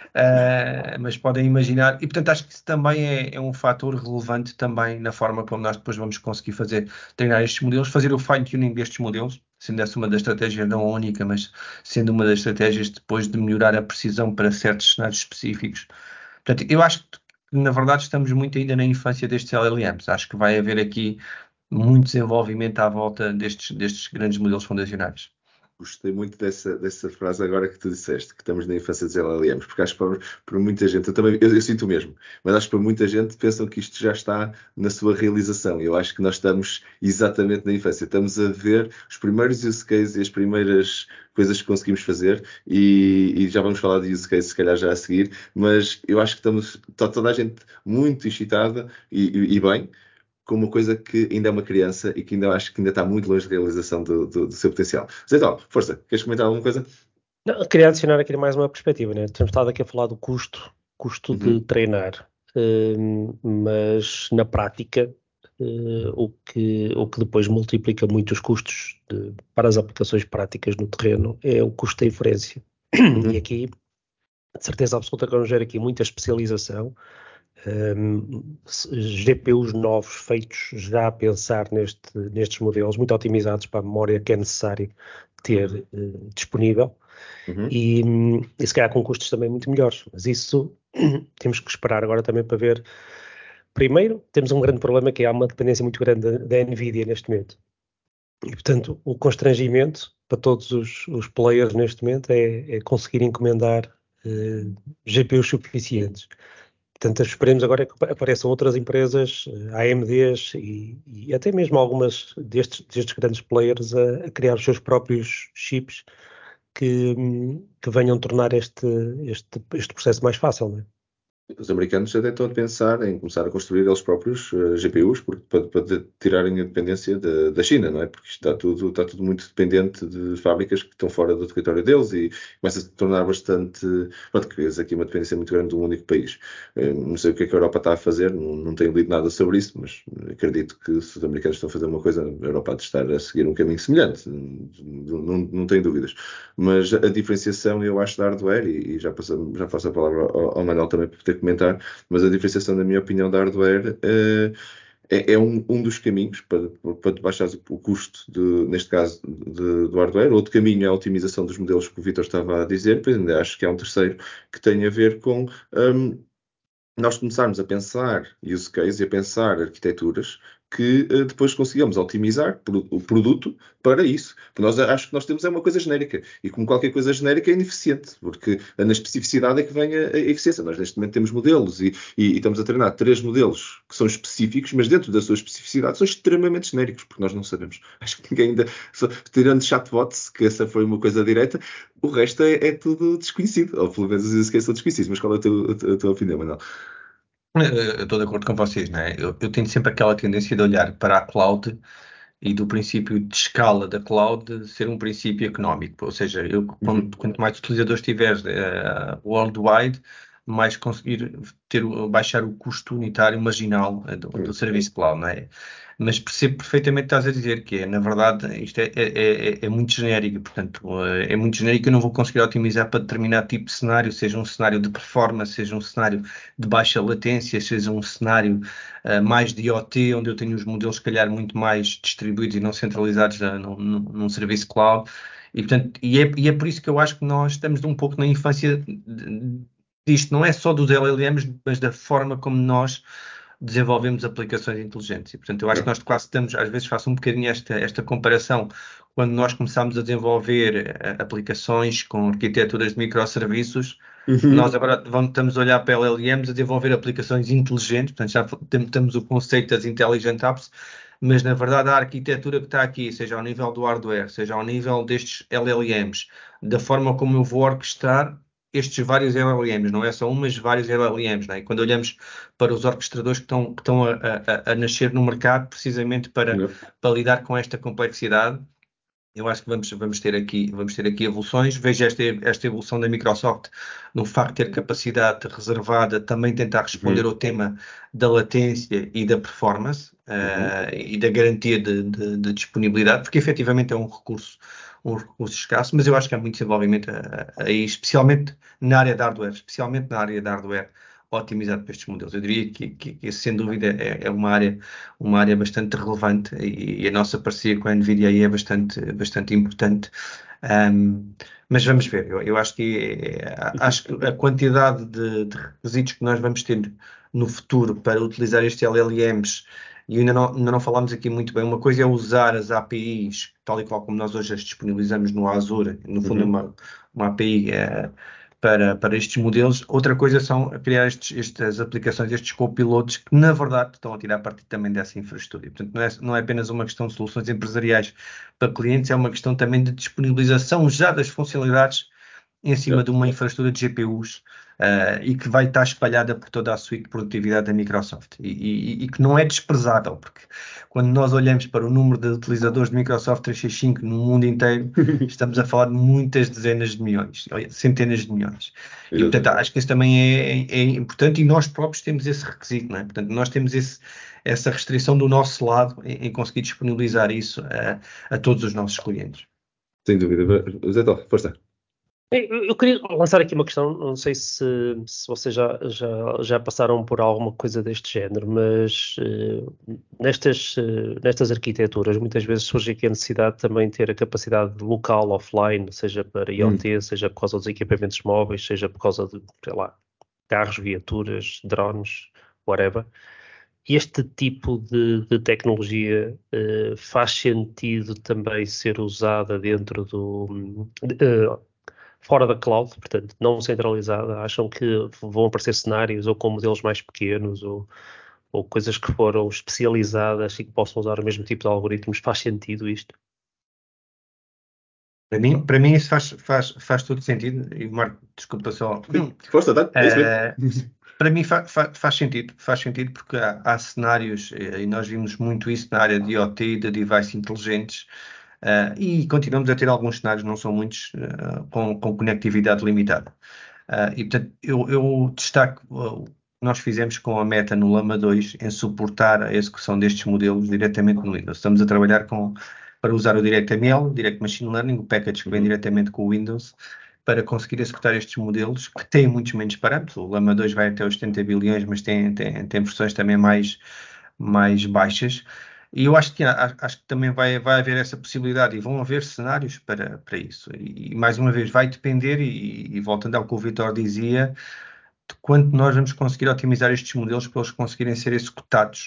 Speaker 3: Uh, mas podem imaginar, e portanto acho que isso também é, é um fator relevante também na forma como nós depois vamos conseguir fazer, treinar estes modelos, fazer o fine-tuning destes modelos, sendo essa uma das estratégias, não a única, mas sendo uma das estratégias depois de melhorar a precisão para certos cenários específicos. Portanto, eu acho que na verdade estamos muito ainda na infância destes L L Ms, acho que vai haver aqui muito desenvolvimento à volta destes, destes grandes modelos fundacionais.
Speaker 1: Gostei muito dessa, dessa frase agora que tu disseste, que estamos na infância dos L L Ms, porque acho que para, para muita gente, eu também eu, eu sinto o mesmo, mas acho que para muita gente pensam que isto já está na sua realização. Eu acho que nós estamos exatamente na infância, estamos a ver os primeiros use cases e as primeiras coisas que conseguimos fazer, e, e já vamos falar de use cases se calhar já a seguir, mas eu acho que estamos, está toda a gente muito excitada e, e, e bem, com uma coisa que ainda é uma criança e que ainda acho que ainda está muito longe da realização do, do, do seu potencial. Mas então, força, queres comentar alguma coisa?
Speaker 4: Não, queria adicionar aqui mais uma perspectiva, né? Temos estado aqui a falar do custo, custo
Speaker 1: Uhum.
Speaker 4: de treinar, uh, mas na prática uh, o, que, o que depois multiplica muito os custos de, para as aplicações práticas no terreno é o custo da inferência.
Speaker 1: Uhum.
Speaker 4: E aqui, de certeza absoluta, que vamos ver aqui muita especialização, um, G P Us novos feitos já a pensar neste, nestes modelos, muito otimizados para a memória que é necessário ter uh, disponível.
Speaker 1: Uhum.
Speaker 4: E, e se calhar com custos também muito melhores, mas isso temos que esperar agora também para ver. Primeiro, temos um grande problema que é há uma dependência muito grande da, da Nvidia neste momento, e portanto o constrangimento para todos os, os players neste momento é, é conseguir encomendar uh, G P Us suficientes. Portanto, esperemos agora que apareçam outras empresas, A M Ds e, e até mesmo algumas destes, destes grandes players a, a criar os seus próprios chips que, que venham tornar este, este, este processo mais fácil, não é?
Speaker 1: Os americanos até estão a pensar em começar a construir eles próprios uh, G P Us porque, para, para tirarem a dependência da, da China, não é? Porque isto está tudo, está tudo muito dependente de fábricas que estão fora do território deles e começa a se tornar bastante... Pronto, crias aqui uma dependência muito grande de um único país. Uh, não sei o que é que a Europa está a fazer, não, não tenho lido nada sobre isso, mas acredito que se os americanos estão a fazer uma coisa, a Europa há de estar a seguir um caminho semelhante, não, não, não tenho dúvidas. Mas a diferenciação, eu acho, da hardware, e, e já, passo, já passo a palavra ao, ao Manuel também para poder comentar, mas a diferenciação, na minha opinião, da hardware uh, é, é um, um dos caminhos para, para baixar o custo, de, neste caso, de, do hardware. Outro caminho é a otimização dos modelos que o Vítor estava a dizer, pois ainda acho que há um terceiro que tem a ver com... Um, nós começarmos a pensar use case e a pensar arquiteturas que uh, depois consigamos otimizar o produto para isso. Porque nós acho que nós temos é uma coisa genérica. E como qualquer coisa genérica é ineficiente, porque na especificidade é que vem a, a eficiência. Nós neste momento temos modelos e, e, e estamos a treinar três modelos que são específicos, mas dentro da sua especificidade são extremamente genéricos, porque nós não sabemos. Acho que ninguém ainda, só, tirando chatbots, que essa foi uma coisa direta, o resto é, é tudo desconhecido. Ou pelo menos os use cases são desconhecidos. Mas qual é a tua, a tua opinião, Manuel?
Speaker 3: Eu estou de acordo com vocês, né? Eu, eu tenho sempre aquela tendência de olhar para a cloud e do princípio de escala da cloud ser um princípio económico. Ou seja, eu, quanto,
Speaker 1: Uhum.
Speaker 3: quanto mais utilizadores tiveres uh, worldwide, mais conseguir ter, baixar o custo unitário marginal uh, do, do serviço cloud, não é? Mas percebo perfeitamente o que estás a dizer, que é, na verdade, isto é, é, é, é muito genérico, portanto, uh, é muito genérico, eu não vou conseguir otimizar para determinado tipo de cenário, seja um cenário de performance, seja um cenário de baixa latência, seja um cenário uh, mais de I O T, onde eu tenho os modelos, se calhar, muito mais distribuídos e não centralizados uh, num, num, num serviço cloud. E, portanto, e, é, e é por isso que eu acho que nós estamos um pouco na infância disto, não é só dos L L Ms, mas da forma como nós desenvolvemos aplicações inteligentes. E, portanto, eu acho que nós quase estamos, às vezes faço um bocadinho esta, esta comparação, quando nós começámos a desenvolver uh, aplicações com arquiteturas de microserviços.
Speaker 1: Uhum.
Speaker 3: Nós agora vamos, estamos a olhar para L L Ms a desenvolver aplicações inteligentes, portanto já temos o conceito das Intelligent Apps, mas na verdade a arquitetura que está aqui, seja ao nível do hardware, seja ao nível destes L L Ms, da forma como eu vou orquestrar estes vários L L Ms, não é só um, mas vários L L Ms, não é? E quando olhamos para os orquestradores que estão, que estão a, a, a nascer no mercado, precisamente para,
Speaker 1: Não.
Speaker 3: para lidar com esta complexidade, eu acho que vamos, vamos, ter, aqui, vamos ter aqui evoluções. Vejo esta, esta evolução da Microsoft no facto de ter capacidade reservada, também tentar responder
Speaker 1: Uhum.
Speaker 3: ao tema da latência e da performance
Speaker 1: Uhum.
Speaker 3: uh, e da garantia de, de, de disponibilidade, porque efetivamente é um recurso, um recurso escasso, mas eu acho que há muito desenvolvimento aí, especialmente na área de hardware, especialmente na área de hardware otimizado para estes modelos. Eu diria que, que, que sem dúvida é, é uma área uma área bastante relevante e, e a nossa parceria com a NVIDIA aí é bastante, bastante importante. Um, mas vamos ver, eu, eu acho que é, acho que a quantidade de, de requisitos que nós vamos ter no futuro para utilizar estes L L Ms, e ainda não, ainda não falámos aqui muito bem, uma coisa é usar as A P Is, tal e qual como nós hoje as disponibilizamos no Azure, no fundo é
Speaker 1: Uhum.
Speaker 3: uma, uma A P I é, para, para estes modelos. Outra coisa são criar estes, estas aplicações, estes copilotos, que na verdade estão a tirar partido também dessa infraestrutura. Portanto, não é, não é apenas uma questão de soluções empresariais para clientes, é uma questão também de disponibilização já das funcionalidades em cima
Speaker 1: Yeah.
Speaker 3: de uma infraestrutura de G P Us uh, e que vai estar espalhada por toda a suite de produtividade da Microsoft e, e, e que não é desprezável, porque quando nós olhamos para o número de utilizadores de Microsoft trezentos e sessenta e cinco no mundo inteiro, estamos a falar de muitas dezenas de milhões, centenas de milhões. E, portanto,
Speaker 1: Exatamente.
Speaker 3: acho que isso também é, é importante e nós próprios temos esse requisito, não é? Portanto, nós temos esse, essa restrição do nosso lado em, em conseguir disponibilizar isso a, a todos os nossos clientes.
Speaker 1: Sem dúvida. Zé Tó, força.
Speaker 4: Eu, eu queria lançar aqui uma questão, não sei se, se vocês já, já, já passaram por alguma coisa deste género, mas uh, nestas, uh, nestas arquiteturas muitas vezes surge aqui a necessidade de também ter a capacidade local, offline, seja para
Speaker 1: Hum.
Speaker 4: IoT, seja por causa dos equipamentos móveis, seja por causa de, sei lá, carros, viaturas, drones, whatever. Este tipo de, de tecnologia uh, faz sentido também ser usada dentro do... Uh, fora da cloud, portanto, não centralizada, acham que vão aparecer cenários ou com modelos mais pequenos ou, ou coisas que foram especializadas e que possam usar o mesmo tipo de algoritmos? Faz sentido isto?
Speaker 3: Para mim, para mim isso faz, faz, faz todo sentido. E Marco, desculpa só.
Speaker 1: Força, tá? É isso
Speaker 3: Uh,
Speaker 1: mesmo.
Speaker 3: para mim fa, fa, faz sentido, faz sentido porque há, há cenários, e nós vimos muito isso na área de IoT e de devices inteligentes, uh, e continuamos a ter alguns cenários, não são muitos, uh, com, com conectividade limitada. Uh, e portanto, eu, eu destaco uh, o que nós fizemos com a Meta no Llama dois em suportar a execução destes modelos diretamente no Windows. Estamos a trabalhar com, para usar o DirectML, Direct Machine Learning, o package que vem
Speaker 1: Uhum.
Speaker 3: diretamente com o Windows, para conseguir executar estes modelos que têm muitos menos parâmetros. O Llama dois vai até os setenta bilhões, mas tem, tem, tem versões também mais, mais baixas. E eu acho que, acho que também vai, vai haver essa possibilidade e vão haver cenários para, para isso. E, e mais uma vez, vai depender, e, e voltando ao que o Vitor dizia, de quanto nós vamos conseguir otimizar estes modelos para eles conseguirem ser executados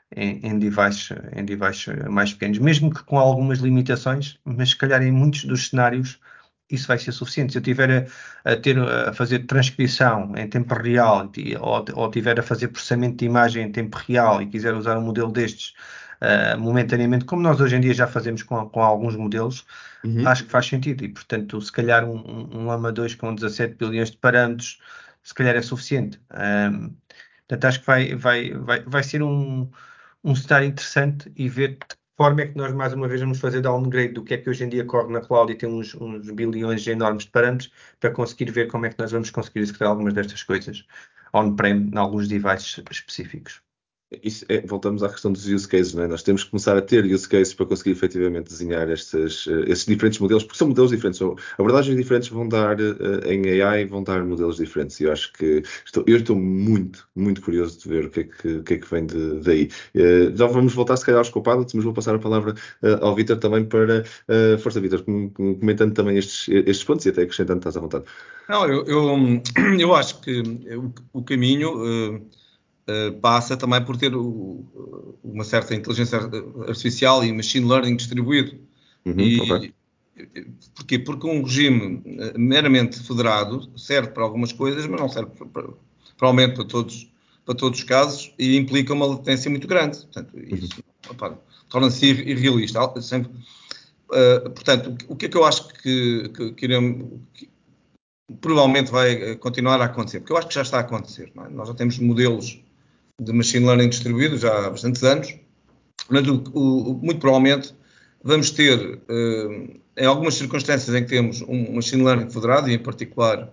Speaker 3: em, em devices, em devices mais pequenos, mesmo que com algumas limitações, mas se calhar em muitos dos cenários isso vai ser suficiente. Se eu tiver a, a ter a fazer transcrição em tempo real e- ou, ou tiver a fazer processamento de imagem em tempo real e quiser usar um modelo destes uh, momentaneamente, como nós hoje em dia já fazemos com, com alguns modelos,
Speaker 1: Uhum.
Speaker 3: acho que faz sentido. E, portanto, se calhar um, um, um Llama dois com dezassete bilhões de parâmetros, se calhar é suficiente. Um, portanto, acho que vai, vai, vai, vai ser um, um cenário interessante e ver de que forma é que nós mais uma vez vamos fazer downgrade do que é que hoje em dia corre na cloud e tem uns, uns bilhões enormes de parâmetros para conseguir ver como é que nós vamos conseguir executar algumas destas coisas on-prem em alguns devices específicos.
Speaker 1: Isso é- voltamos à questão dos use cases, não é? Nós temos que começar a ter use cases para conseguir efetivamente desenhar estes, eh, esses diferentes modelos, porque são modelos diferentes, são abordagens diferentes, vão dar eh, em A I, vão dar modelos diferentes. E eu acho que estou, eu estou muito, muito curioso de ver o que é que, o que, é que vem de, daí. Eh, já vamos voltar, se calhar, aos copilots, mas vou passar a palavra eh, ao Vítor também para. eh, força, Vítor, com- com- comentando também estes, estes pontos e até acrescentando, estás à vontade.
Speaker 2: Não, eu, eu, eu acho que o, o caminho uh, uh, passa também por ter o, uma certa inteligência artificial e machine learning distribuído.
Speaker 1: Uhum, ok.
Speaker 2: E porquê? Porque um regime uh, meramente federado serve para algumas coisas, mas não serve para, para, provavelmente para todos, para todos os casos e implica uma latência muito grande. Portanto, isso opa, torna-se irrealista. Sempre, uh, portanto, o que é que eu acho que, que, que iremos. Que, provavelmente vai continuar a acontecer, porque eu acho que já está a acontecer. Não é? Nós já temos modelos de machine learning distribuídos já há bastantes anos, mas o, o, muito provavelmente vamos ter, uh, em algumas circunstâncias em que temos um machine learning federado, e em particular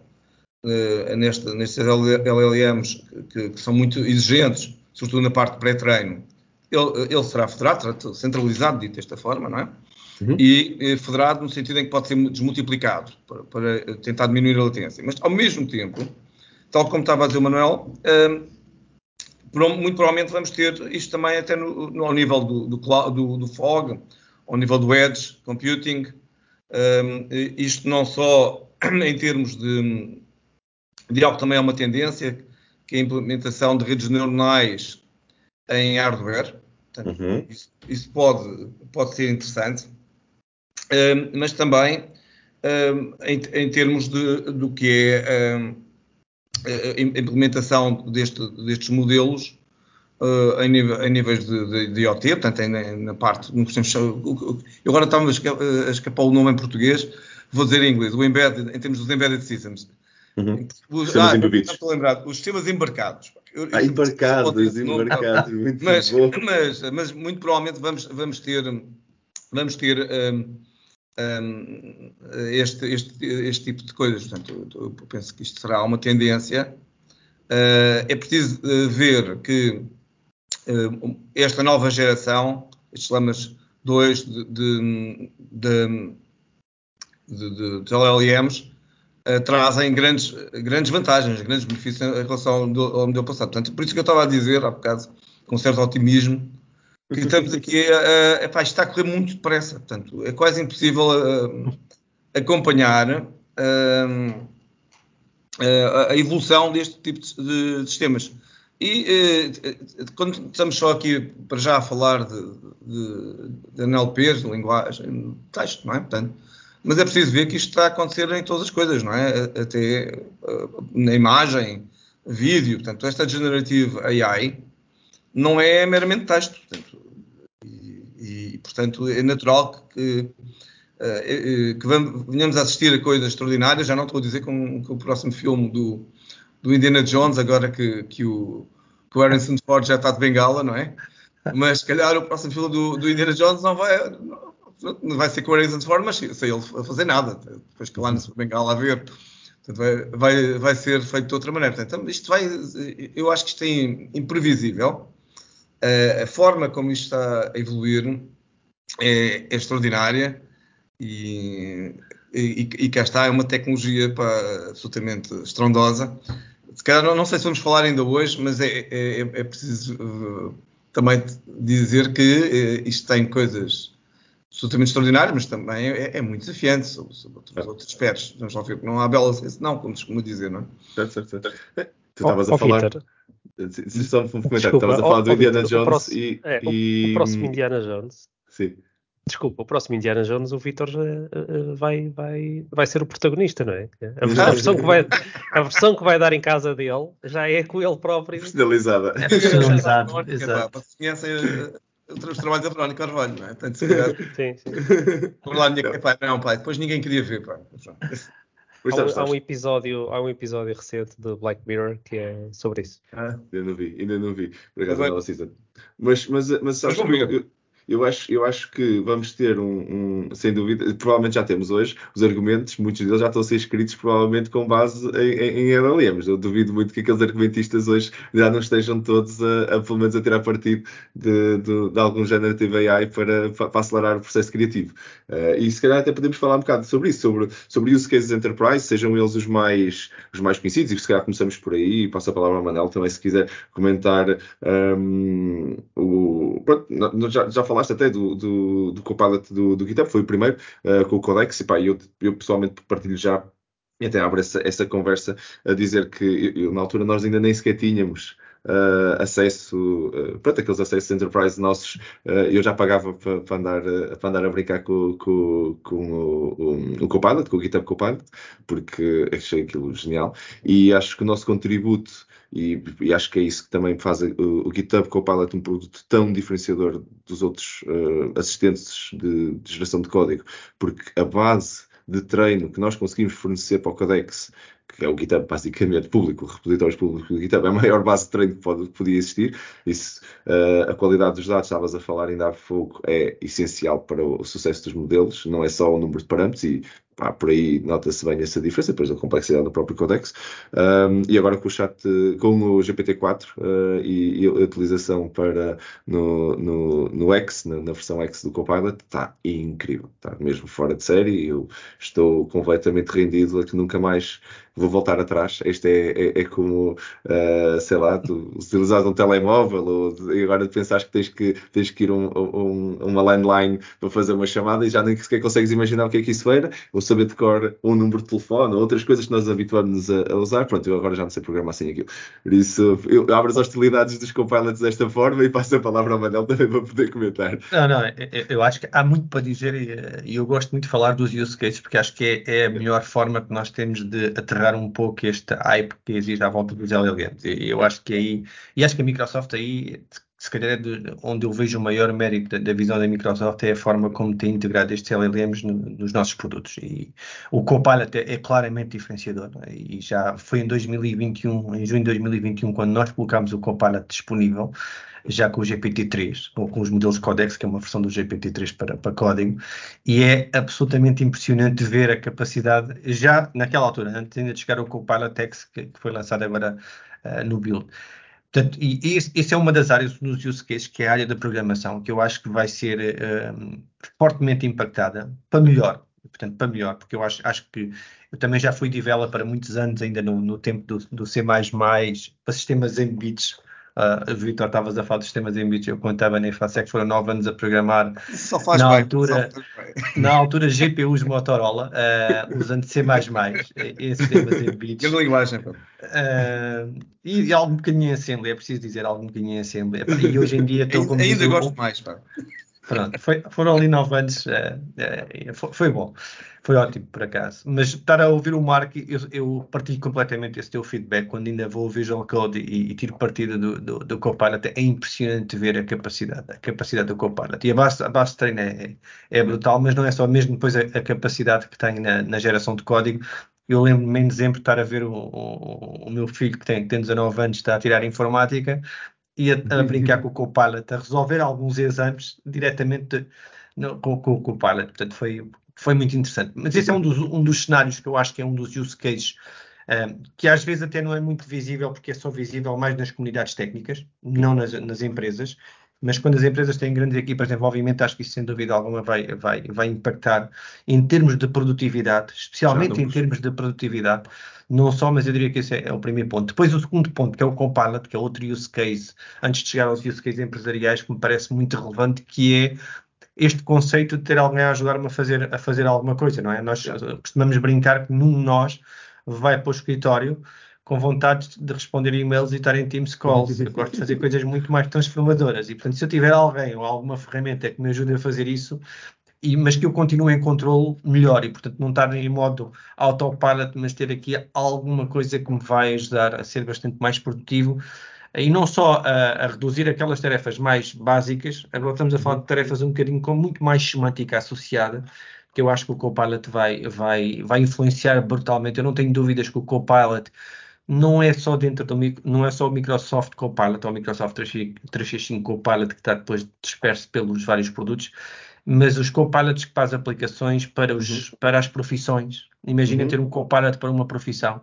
Speaker 2: uh, neste, nestes L L Ms que, que são muito exigentes, sobretudo na parte de pré-treino, ele, ele será federado, centralizado, dito desta forma, não é?
Speaker 1: Uhum.
Speaker 2: E eh, federado no sentido em que pode ser desmultiplicado para, para tentar diminuir a latência. Mas, ao mesmo tempo, tal como estava a dizer o Manuel, eh, muito provavelmente vamos ter isto também até no, no, ao nível do, do, do, do fog, ao nível do edge computing, eh, isto não só em termos de, de algo que também é uma tendência, que é a implementação de redes neuronais em hardware. Portanto,
Speaker 1: Uhum.
Speaker 2: isso, isso pode, pode ser interessante. Um, mas também um, em, em termos de, do que é um, a implementação deste, destes modelos uh, em, nível, em níveis de, de, de I O T, portanto, em, na parte. Eu agora estava a escapar o nome em português, vou dizer em inglês, o embedded, em termos dos embedded systems.
Speaker 1: Uhum.
Speaker 2: Os,
Speaker 1: Sistemas
Speaker 2: ah, não
Speaker 1: embebidos.
Speaker 2: estou a lembrar, os sistemas embarcados. Eu, eu
Speaker 1: Ah,
Speaker 2: sempre
Speaker 1: embarcados,
Speaker 2: nome,
Speaker 1: embarcados, muito
Speaker 2: mas,
Speaker 1: bom.
Speaker 2: mas, mas muito provavelmente vamos, vamos ter, vamos ter um, um, este, este, este tipo de coisas. Portanto, eu, eu penso que isto será uma tendência. Uh, é preciso uh, ver que uh, esta nova geração, estes Llamas dois de, de, de, de, de L L Ms, uh, trazem grandes, grandes vantagens, grandes benefícios em relação ao modelo, ao modelo passado. Portanto, por isso que eu estava a dizer, há bocado, com certo otimismo, que estamos aqui a, a, a, está a correr muito depressa. Portanto, é quase impossível a, a acompanhar a, a, a evolução deste tipo de, de, de sistemas. E quando estamos só aqui para já a falar de, de, de N L Ps, de linguagem, de texto, não é? Portanto, mas é preciso ver que isto está a acontecer em todas as coisas, não é? Até na imagem, vídeo. Portanto, esta Generative A I não é meramente texto. Portanto, e, e, portanto, é natural que, que, que vamos, venhamos a assistir a coisas extraordinárias. Já não estou a dizer com, com o próximo filme do, do Indiana Jones, agora que, que, o, que o Harrison Ford já está de bengala, não é? Mas, se calhar, o próximo filme do, do Indiana Jones não vai, não, não vai ser com o Harrison Ford, mas sem ele a fazer nada. Depois que lá não se bengala a ver. Portanto, vai, vai, vai ser feito de outra maneira. Portanto, isto vai, eu acho que isto é imprevisível. Uh, a forma como isto está a evoluir é, é extraordinária e, e, e cá está, é uma tecnologia pá, absolutamente estrondosa. Se calhar não, não sei se vamos falar ainda hoje, mas é, é, é preciso uh, também dizer que uh, isto tem coisas absolutamente extraordinárias, mas também é, é muito desafiante sobre, sobre outros, é. outros aspectos. Vamos lá ver que não há bela ciência, não, como se costuma dizer, não é?
Speaker 1: Certo, certo, certo. Tu
Speaker 4: Oh,
Speaker 1: estavas a
Speaker 4: oh,
Speaker 1: falar.
Speaker 4: Vítor,
Speaker 1: Se, se só me comentar,
Speaker 4: Desculpa,
Speaker 1: estavas a falar
Speaker 4: ó,
Speaker 1: do
Speaker 4: ó,
Speaker 1: Indiana
Speaker 4: Vítor, o,
Speaker 1: Jones
Speaker 4: próximo,
Speaker 1: e,
Speaker 4: é, o, o próximo
Speaker 1: e...
Speaker 4: Indiana Jones.
Speaker 1: Sim.
Speaker 4: Desculpa, o próximo Indiana Jones, o Vítor uh, uh, vai, vai, vai ser o protagonista, não é? A, a versão que vai, a versão que vai dar em casa dele já é com ele próprio.
Speaker 1: Personalizada.
Speaker 3: É personalizado,
Speaker 2: Verónica, pá,
Speaker 3: exato.
Speaker 2: vocês conhecem uh, os trabalhos da Verónica Carvalho, não é? Portanto, se calhar,
Speaker 4: Sim, sim.
Speaker 2: por lá, minha...
Speaker 1: Não.
Speaker 2: Epá, não, pai, depois ninguém queria ver, pá.
Speaker 1: Mas
Speaker 4: Há um,
Speaker 1: sabes,
Speaker 4: há um
Speaker 1: sabes.
Speaker 4: episódio, há um episódio recente de Black Mirror que é sobre isso.
Speaker 2: Ah,
Speaker 1: Ainda não vi, ainda não vi. Por
Speaker 2: mas,
Speaker 1: acaso a
Speaker 2: vai-
Speaker 1: nova season. Mas, mas, mas
Speaker 2: mas
Speaker 1: sabes
Speaker 2: vão
Speaker 1: que eu,
Speaker 2: ver.
Speaker 1: eu, eu acho, eu acho que vamos ter um, um- sem dúvida, provavelmente já temos hoje, os argumentos, muitos deles já estão a ser escritos provavelmente com base em, em, em L L Ms. Eu duvido muito que aqueles argumentistas hoje já não estejam todos a, a pelo menos a tirar partido de, de, de algum generative A I para, para, para acelerar o processo criativo. Uh, e se calhar até podemos falar um bocado sobre isso, sobre, sobre use cases enterprise, sejam eles os mais, os mais conhecidos, e se calhar começamos por aí, e passo a palavra ao Manel também se quiser comentar. Um, o, pronto, já, já falaste até do, do, do Copilot do, do GitHub, foi o primeiro, uh, com o Codex, e pá, eu, eu pessoalmente partilho já, e até abro essa, essa conversa a dizer que eu, eu, na altura nós ainda nem sequer tínhamos uh, acesso, uh, pronto, aqueles acessos enterprise nossos, uh, eu já pagava para, para, andar, uh, para andar a brincar com, com, com o, o, o Copilot, com o GitHub Copilot, porque achei aquilo genial, e acho que o nosso contributo, e, e acho que é isso que também faz o, o GitHub Copilot um produto tão diferenciador dos outros uh, assistentes de, de geração de código, porque a base de treino que nós conseguimos fornecer para o Codex, que é o GitHub basicamente público, repositórios públicos do GitHub, é a maior base de treino que, pode, que podia existir. Isso, uh, a qualidade dos dados, estavas a falar ainda há pouco, é essencial para o sucesso dos modelos, não é só o número de parâmetros, e pá, por aí nota-se bem essa diferença, depois da complexidade do próprio Codex. Um, e agora com o chat, com o G P T quatro uh, e, e a utilização para no, no, no X, na, na versão X do Copilot, está incrível, está mesmo fora de série. Eu estou completamente rendido a que nunca mais vou voltar atrás. Este é, é, é como, uh, sei lá, tu utilizas um telemóvel ou, e agora pensares que tens que, tens que ir um, um, uma landline para fazer uma chamada e já nem sequer consegues imaginar o que é que isso era, ou saber de cor um número de telefone, ou outras coisas que nós habituamos a, a usar. Pronto, eu agora já não sei programar assim aquilo. Por isso, eu abro as hostilidades dos copilots desta forma e passo a palavra ao Manel também para poder comentar.
Speaker 3: Não, não, eu, eu acho que há muito para dizer e, e eu gosto muito de falar dos use cases porque acho que é, é a melhor forma que nós temos de aterrar um pouco este hype que existe à volta dos L L Ms. E eu acho que aí, e acho que a Microsoft aí, se calhar é de, onde eu vejo o maior mérito da, da visão da Microsoft é a forma como tem integrado estes L L Ms no, nos nossos produtos. E o Copilot é, é claramente diferenciador, não é? E já foi em dois mil e vinte e um, em junho de dois mil e vinte e um, quando nós colocámos o Copilot disponível, já com o G P T três, ou com os modelos Codex, que é uma versão do G P T três para, para código, e é absolutamente impressionante ver a capacidade, já naquela altura, antes ainda de chegar ao Copilot X, que, que foi lançado agora uh, no build. Portanto, e esse, esse é uma das áreas nos use cases, que é a área da programação, que eu acho que vai ser uh, fortemente impactada, para melhor. Portanto, para melhor, porque eu acho, acho que eu também já fui developer há muitos anos, ainda no, no tempo do, do C mais mais, para sistemas em bits. Uh, Vitor, estavas a falar dos sistemas em bits, eu contava nem faço, é que foram nove anos a programar
Speaker 2: Só faz
Speaker 3: na
Speaker 2: bem.
Speaker 3: altura,
Speaker 2: Só faz bem.
Speaker 3: na altura G P Us Motorola, uh, usando C mais mais, e sistemas em bits.
Speaker 2: Grande linguagem, pá.
Speaker 3: Uh, e, e algo um bocadinho em Assembly, é preciso dizer algo um bocadinho em Assembly. Epá, e hoje em dia estou,
Speaker 2: Ainda,
Speaker 3: como diz
Speaker 2: ainda
Speaker 3: o,
Speaker 2: gosto
Speaker 3: o-
Speaker 2: mais, pá.
Speaker 3: Pronto, foi- foram ali nove anos, eh, eh, foi, foi bom, foi ótimo por acaso. Mas estar a ouvir o Mark, eu, eu partilho completamente esse teu feedback quando ainda vou ao Visual Code e, e tiro partida do, do, do Copilot. É impressionante ver a capacidade, a capacidade do Copilot. E a base, a base de treino é, é brutal, mas não é só mesmo depois a, a capacidade que tem na, na geração de código. Eu lembro-me em dezembro estar a ver o, o, o meu filho que tem, que tem dezanove anos, está a tirar informática e a, a brincar com o Copilot, a resolver alguns exames diretamente no- com, com o Copilot. Portanto, foi, foi muito interessante. Mas esse é um dos, um dos cenários que eu acho que é um dos use cases um, que às vezes até não é muito visível, porque é só visível mais nas comunidades técnicas, não nas, nas empresas. Mas quando as empresas têm grandes equipas de desenvolvimento, acho que isso sem dúvida alguma vai, vai, vai impactar em termos de produtividade, especialmente em termos de produtividade, não só, mas eu diria que esse é, é o primeiro ponto. Depois o segundo ponto, que é o Copilot, que é outro use case, antes de chegar aos use cases empresariais, que me parece muito relevante, que é este conceito de ter alguém a ajudar-me a fazer, a fazer alguma coisa, não é? Nós uh, costumamos brincar que nenhum de nós vai para o escritório com vontade de responder e-mails e estar em Teams calls. Eu gosto de fazer coisas muito mais transformadoras. E, portanto, se eu tiver alguém ou alguma ferramenta que me ajude a fazer isso, e, mas que eu continue em controle, melhor. E, portanto, não estar em modo autopilot, mas ter aqui alguma coisa que me vai ajudar a ser bastante mais produtivo. E não só a, a reduzir aquelas tarefas mais básicas, agora estamos a falar de tarefas um bocadinho com muito mais semântica associada, que eu acho que o Copilot vai, vai, vai influenciar brutalmente. Eu não tenho dúvidas que o Copilot não é só dentro do não é só o Microsoft Copilot ou o Microsoft trezentos e sessenta e cinco Copilot que está depois disperso pelos vários produtos, mas os Copilots que fazem aplicações para, os,
Speaker 1: Uhum.
Speaker 3: para as profissões. Imagina
Speaker 1: Uhum.
Speaker 3: ter um Copilot para uma profissão,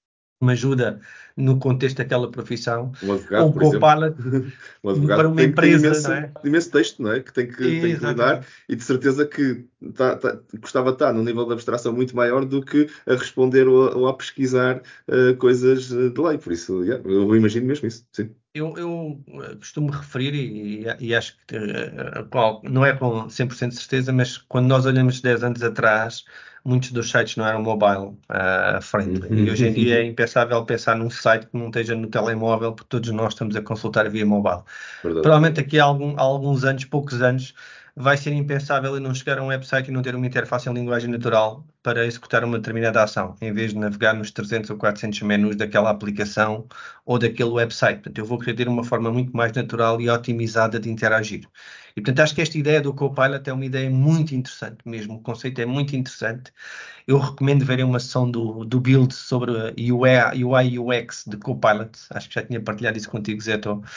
Speaker 3: me ajuda no contexto daquela profissão,
Speaker 1: Um advogado,
Speaker 3: ou
Speaker 1: por exemplo.
Speaker 3: Copilot
Speaker 1: Um
Speaker 3: para
Speaker 1: advogado
Speaker 3: uma
Speaker 1: tem, tem,
Speaker 3: empresa, não
Speaker 1: imenso,
Speaker 3: é?
Speaker 1: imenso texto, não é? Que tem que, tem que lidar,
Speaker 3: Exatamente.
Speaker 1: e de certeza que tá, tá, gostava de estar num nível de abstração muito maior do que a responder ou a, ou a pesquisar uh, coisas de lei. Por isso, yeah, eu imagino mesmo isso. Sim.
Speaker 3: Eu, eu costumo referir, e, e acho que uh, qual, não é com cem por cento de certeza, mas quando nós olhamos dez anos atrás, muitos dos sites não eram mobile uh, friendly. E hoje em dia é impensável pensar num site que não esteja no telemóvel, porque todos nós estamos a consultar via mobile.
Speaker 1: Verdade.
Speaker 3: Provavelmente aqui há, algum, há alguns anos, poucos anos, vai ser impensável eu não chegar a um website e não ter uma interface em linguagem natural para executar uma determinada ação, em vez de navegar nos trezentos ou quatrocentos menus daquela aplicação ou daquele website. Portanto, eu vou querer ter uma forma muito mais natural e otimizada de interagir. E, portanto, acho que esta ideia do Copilot é uma ideia muito interessante mesmo. O conceito é muito interessante. Eu recomendo verem uma sessão do, do Build sobre U I e U X de Copilot. Acho que já tinha partilhado isso contigo, Zé.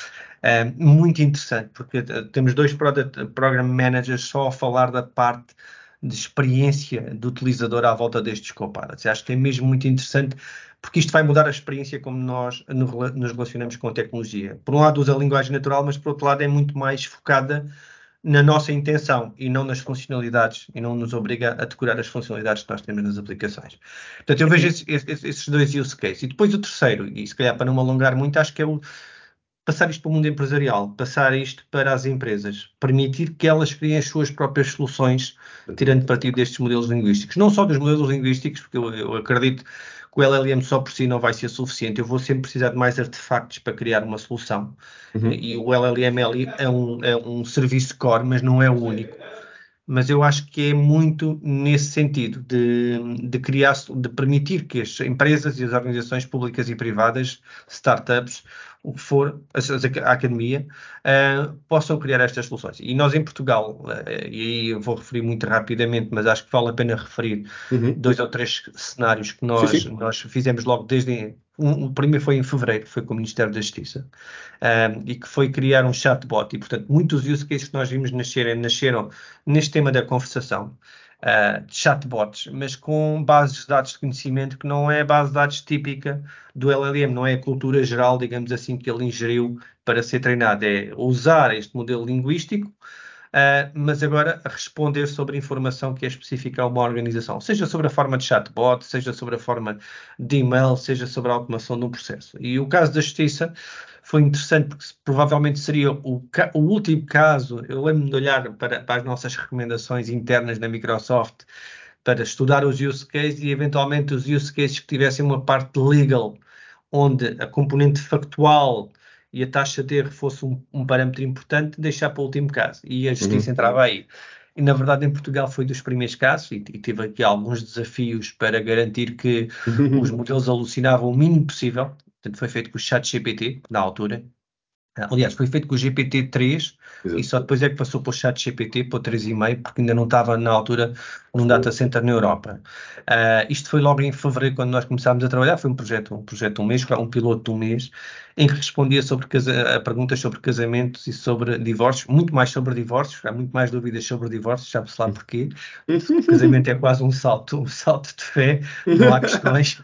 Speaker 3: Uh, muito interessante, porque uh, temos dois product, Program Managers só a falar da parte de experiência do utilizador à volta destes Copilots. Acho que é mesmo muito interessante, porque isto vai mudar a experiência como nós no, nos relacionamos com a tecnologia. Por um lado usa a linguagem natural, mas por outro lado é muito mais focada na nossa intenção e não nas funcionalidades, e não nos obriga a decorar as funcionalidades que nós temos nas aplicações. Portanto, eu vejo esse, esse, esses dois use cases. E depois o terceiro, e se calhar para não me alongar muito, acho que é o passar isto para o mundo empresarial, passar isto para as empresas, permitir que elas criem as suas próprias soluções, tirando partido destes modelos linguísticos. Não só dos modelos linguísticos, porque eu, eu acredito que o L L M só por si não vai ser suficiente. Eu vou sempre precisar de mais artefactos para criar uma solução.
Speaker 1: Uhum.
Speaker 3: E o L L M é um, é um serviço core, mas não é o único. Mas eu acho que é muito nesse sentido, de, de criar, de permitir que as empresas e as organizações públicas e privadas, startups, o que for, a, a academia, uh, possam criar estas soluções. E nós em Portugal, uh, e aí eu vou referir muito rapidamente, mas acho que vale a pena referir
Speaker 1: Uhum.
Speaker 3: dois ou três cenários que
Speaker 1: Sim,
Speaker 3: nós,
Speaker 1: sim.
Speaker 3: nós fizemos logo desde... Um, o primeiro foi em fevereiro, foi com o Ministério da Justiça, um, e que foi criar um chatbot. E, portanto, muitos use cases que nós vimos nascerem, nasceram neste tema da conversação, uh, de chatbots, mas com bases de dados de conhecimento que não é a base de dados típica do L L M, não é a cultura geral, digamos assim, que ele ingeriu para ser treinado. É usar este modelo linguístico, Uh, mas agora a responder sobre informação que é específica a uma organização, seja sobre a forma de chatbot, seja sobre a forma de e-mail, seja sobre a automação de um processo. E o caso da Justiça foi interessante porque provavelmente seria o, o último caso. Eu lembro-me de olhar para, para as nossas recomendações internas na Microsoft para estudar os use cases e eventualmente os use cases que tivessem uma parte legal, onde a componente factual e a taxa de erro fosse um, um parâmetro importante, deixar para o último caso. E a justiça
Speaker 1: Uhum.
Speaker 3: entrava aí. E, na verdade, em Portugal foi dos primeiros casos e, e tive aqui alguns desafios para garantir que os modelos alucinavam o mínimo possível. Portanto, foi feito com o ChatGPT, na altura. Aliás, foi feito com o G P T três e só depois é que passou para o ChatGPT, para o três vírgula cinco, porque ainda não estava na altura num data center na Europa. Uh, isto foi logo em fevereiro, quando nós começámos a trabalhar. Foi um projeto, um projeto de um mês, um piloto de um mês, em que respondia sobre casa, a perguntas sobre casamentos e sobre divórcios, muito mais sobre divórcios. Há muito mais dúvidas sobre divórcios, sabe-se lá porquê. O casamento é quase um salto, um salto de fé, não há questões.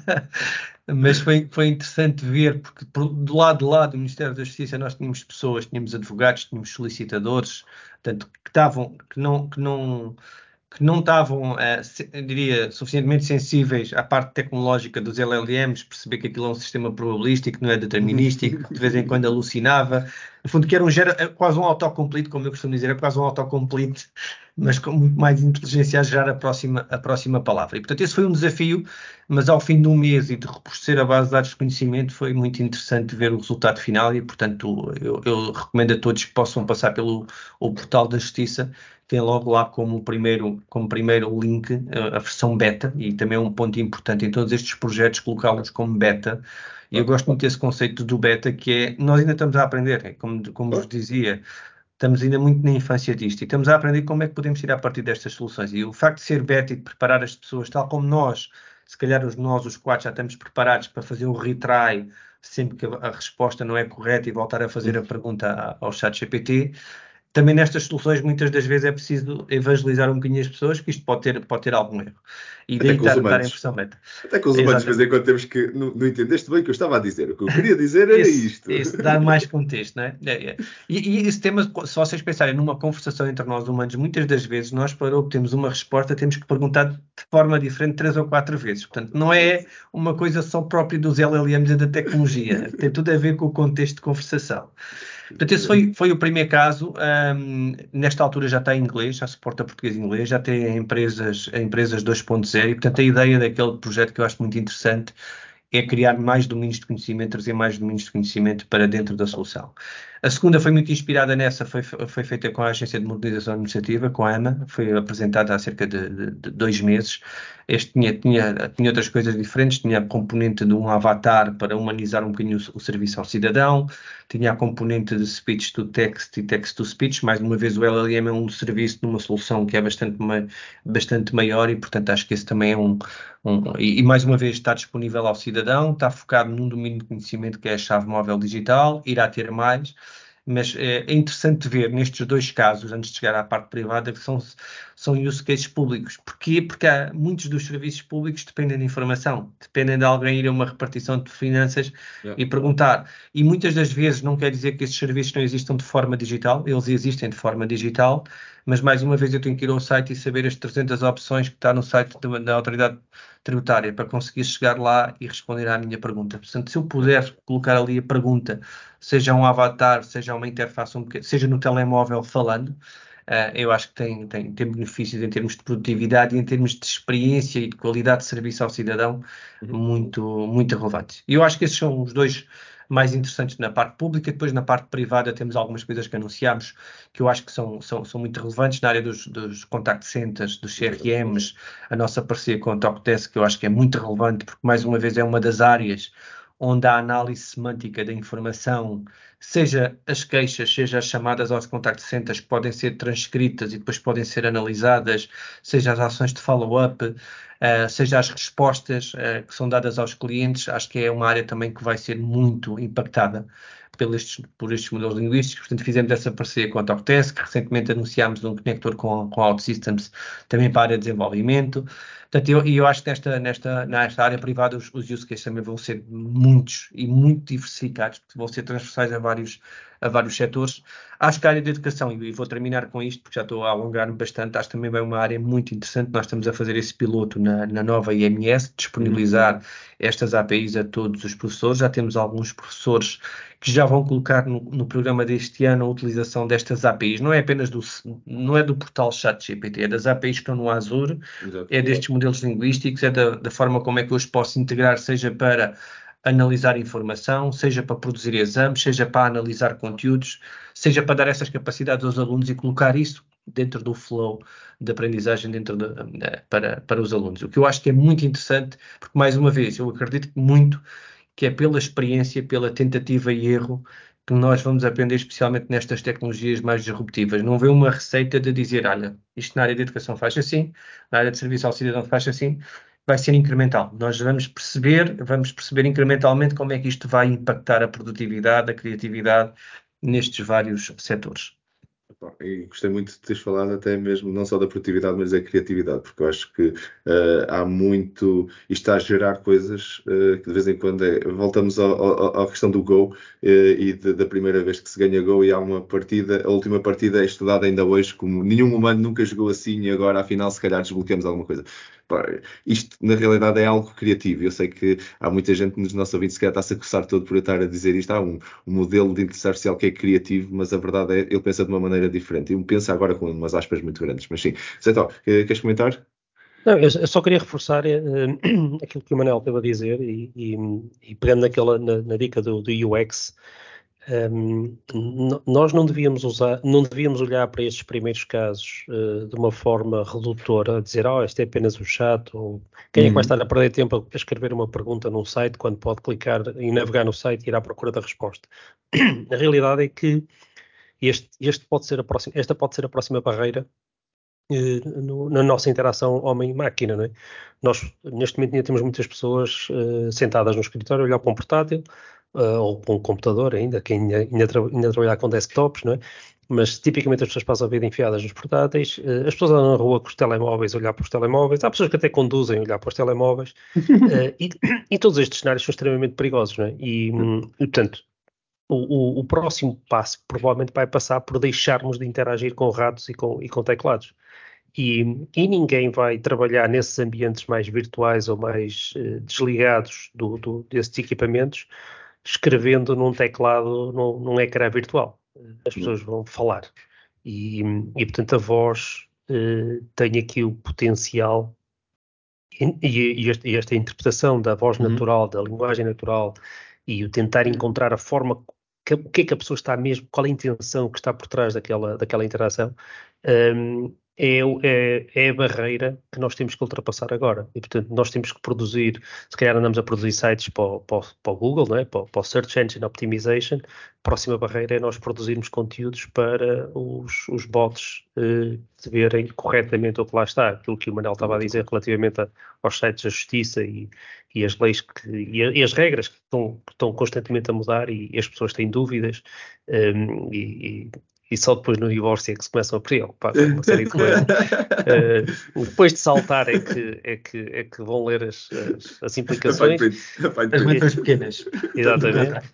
Speaker 3: Mas foi, foi interessante ver, porque por, do lado de lá do Ministério da Justiça nós tínhamos pessoas, tínhamos advogados, tínhamos solicitadores, portanto, que estavam, que não, que não, que não estavam, uh, se, eu diria, suficientemente sensíveis à parte tecnológica dos L L Ms, perceber que aquilo é um sistema probabilístico, não é determinístico, que de vez em quando alucinava, no fundo que era um, gera, quase um autocomplete, como eu costumo dizer, é quase um autocomplete mas com muito mais inteligência a gerar a próxima, a próxima palavra. E, portanto, esse foi um desafio, mas ao fim de um mês e de robustecer a base de dados de conhecimento, foi muito interessante ver o resultado final e, portanto, eu, eu recomendo a todos que possam passar pelo o portal da Justiça, tem logo lá como primeiro, como primeiro link a, a versão beta, e também é um ponto importante em todos estes projetos colocá-los como beta. E eu gosto muito desse conceito do beta, que é, nós ainda estamos a aprender, é como, como vos dizia, estamos ainda muito na infância disto e estamos a aprender como é que podemos tirar partido destas soluções. E o facto de ser beta e de preparar as pessoas, tal como nós, se calhar os, nós, os quatro, já estamos preparados para fazer um retry sempre que a, a resposta não é correta e voltar a fazer a pergunta ao chat G P T. Também nestas soluções, muitas das vezes é preciso evangelizar um bocadinho as pessoas, que isto pode ter, pode ter algum erro. E
Speaker 1: Até
Speaker 3: daí
Speaker 1: com os
Speaker 3: estar, estar em
Speaker 1: humanos.
Speaker 3: versão beta.
Speaker 1: Até com os humanos, de vez em quando temos que. Não, não entendeste bem o que eu estava a dizer. O que eu queria dizer era
Speaker 3: Esse,
Speaker 1: isto.
Speaker 3: esse, dar mais contexto, não é? É, é. E, e esse tema, se vocês pensarem numa conversação entre nós humanos, muitas das vezes nós, para obtermos uma resposta, temos que perguntar de forma diferente três ou quatro vezes. Portanto, não é uma coisa só própria dos L L Ms e da tecnologia. Tem tudo a ver com o contexto de conversação. Portanto, esse foi, foi o primeiro caso. Um, nesta altura já está em inglês, já suporta português e inglês, já tem empresas, empresas dois ponto zero, e portanto a ideia daquele projeto que eu acho muito interessante é criar mais domínios de conhecimento, trazer mais domínios de conhecimento para dentro da solução. A segunda foi muito inspirada nessa, foi, foi feita com a Agência de Modernização Administrativa, com a AMA, foi apresentada há cerca de, de, de dois meses. Este tinha, tinha, tinha outras coisas diferentes, tinha a componente de um avatar para humanizar um bocadinho o, o serviço ao cidadão, tinha a componente de speech to text e text to speech. Mais uma vez, o L L M é um serviço numa solução que é bastante, bastante maior e, portanto, acho que esse também é um, um e, e, mais uma vez, está disponível ao cidadão, está focado num domínio de conhecimento que é a chave móvel digital, irá ter mais, mas é, é interessante ver nestes dois casos, antes de chegar à parte privada, que são, são use cases públicos. Porquê? Porque há, muitos dos serviços públicos dependem de informação, dependem de alguém ir a uma repartição de finanças yeah. e perguntar. E muitas das vezes não quer dizer que esses serviços não existam de forma digital, eles existem de forma digital, mas mais uma vez eu tenho que ir ao site e saber as trezentas opções que está no site de, da autoridade tributária para conseguir chegar lá e responder à minha pergunta. Portanto, se eu puder colocar ali a pergunta, seja um avatar, seja uma interface, um bocadinho, seja no telemóvel falando, uh, eu acho que tem, tem, tem benefícios em termos de produtividade e em termos de experiência e de qualidade de serviço ao cidadão uhum. muito, muito relevantes. E eu acho que esses são os dois mais interessantes na parte pública. Depois na parte privada temos algumas coisas que anunciámos que eu acho que são, são, são muito relevantes na área dos, dos contact centers, dos C R Ms, a nossa parceria com a Talkdesk, que eu acho que é muito relevante, porque mais uma vez é uma das áreas onde a análise semântica da informação, seja as queixas, seja as chamadas aos contact centers, que podem ser transcritas e depois podem ser analisadas, seja as ações de follow-up, uh, seja as respostas uh, que são dadas aos clientes, acho que é uma área também que vai ser muito impactada por estes, por estes modelos linguísticos. Portanto, fizemos essa parceria com a Talkdesk, recentemente anunciámos um conector com, com a OutSystems também para a área de desenvolvimento. Portanto, eu, eu acho que nesta, nesta, nesta área privada os, os use cases também vão ser muitos e muito diversificados, porque vão ser transversais a vários, a vários setores. Acho que a área de educação, e vou terminar com isto, porque já estou a alongar-me bastante, acho que também vai uma área muito interessante. Nós estamos a fazer esse piloto na, na nova I M S, disponibilizar uhum. estas A P Is a todos os professores. Já temos alguns professores que já vão colocar no, no programa deste ano a utilização destas A P Is. Não é apenas do, não é do portal ChatGPT, é das A P Is que estão no Azure, Exato. É destes modelos linguísticos, é da, da forma como é que eu os posso integrar, seja para analisar informação, seja para produzir exames, seja para analisar conteúdos, seja para dar essas capacidades aos alunos e colocar isso dentro do flow de aprendizagem dentro de, para, para os alunos. O que eu acho que é muito interessante, porque mais uma vez, eu acredito muito que é pela experiência, pela tentativa e erro que nós vamos aprender, especialmente nestas tecnologias mais disruptivas. Não vê uma receita de dizer, olha, isto na área de educação faz assim, na área de serviço ao cidadão faz assim, vai ser incremental. Nós vamos perceber, vamos perceber incrementalmente como é que isto vai impactar a produtividade, a criatividade nestes vários setores.
Speaker 1: E gostei muito de teres falado até mesmo não só da produtividade, mas da criatividade, porque eu acho que uh, há muito, isto está a gerar coisas uh, que de vez em quando é, voltamos ao, ao, à questão do Go uh, e de, da primeira vez que se ganha Go e há uma partida, a última partida é estudada ainda hoje como nenhum humano nunca jogou assim e agora afinal se calhar desbloqueamos alguma coisa. pá, isto na realidade é algo criativo. Eu sei que há muita gente nos nossos ouvintes que está-se a coçar todo por eu estar a dizer isto. Há um, um modelo de inteligência artificial que é criativo, mas a verdade é ele pensa de uma maneira diferente. Ele pensa agora com umas aspas muito grandes. Mas sim, Zé Tó, queres comentar?
Speaker 4: Não, eu só queria reforçar uh, aquilo que o Manel estava a dizer e, e, e pegando naquela, na, na dica do, do U X, um, nós não devíamos usar, não devíamos olhar para estes primeiros casos uh, de uma forma redutora, a dizer, oh, isto é apenas um chat, ou quem uhum. é que vai estar a perder tempo a escrever uma pergunta num site quando pode clicar e navegar no site e ir à procura da resposta. A realidade é que este, este pode ser a próxima, esta pode ser a próxima barreira No, na nossa interação homem-máquina, não é? Nós, neste momento, ainda temos muitas pessoas uh, sentadas no escritório a olhar para um portátil uh, ou para um computador ainda, quem ainda, ainda, tra ainda trabalhar com desktops, não é? Mas, tipicamente, as pessoas passam a vida enfiadas nos portáteis, uh, as pessoas andam na rua com os telemóveis a olhar para os telemóveis, há pessoas que até conduzem a olhar para os telemóveis, uh, e, e todos estes cenários são extremamente perigosos, não é? E, um, e portanto, o, o, o próximo passo provavelmente vai passar por deixarmos de interagir com ratos e com, e com teclados. E, e ninguém vai trabalhar nesses ambientes mais virtuais ou mais uh, desligados do, do, desses equipamentos, escrevendo num teclado, num, num ecrã virtual. As pessoas vão falar. E, e portanto, a voz uh, tem aqui o potencial e, e, este, e esta interpretação da voz
Speaker 1: Uhum.
Speaker 4: natural, da linguagem natural, e o tentar encontrar a forma, que, o que é que a pessoa está mesmo, qual é a intenção que está por trás daquela, daquela interação, um, é, é, é a barreira que nós temos que ultrapassar agora. E, portanto, nós temos que produzir, se calhar andamos a produzir sites para, o, para, para o Google, não é? para, para o Search Engine Optimization. A próxima barreira é nós produzirmos conteúdos para os, os bots eh, verem corretamente o que lá está. Aquilo que o Manel estava a dizer relativamente a, aos sites da justiça e, e as leis que, e, a, e as regras que estão, que estão constantemente a mudar e, e as pessoas têm dúvidas um, e, e E só depois no divórcio é que se começam a preocupar com uma série de coisas. Uh, depois de saltar é que, é que, é que vão ler as, as, as implicações.
Speaker 3: As letras pequenas.
Speaker 4: Exatamente.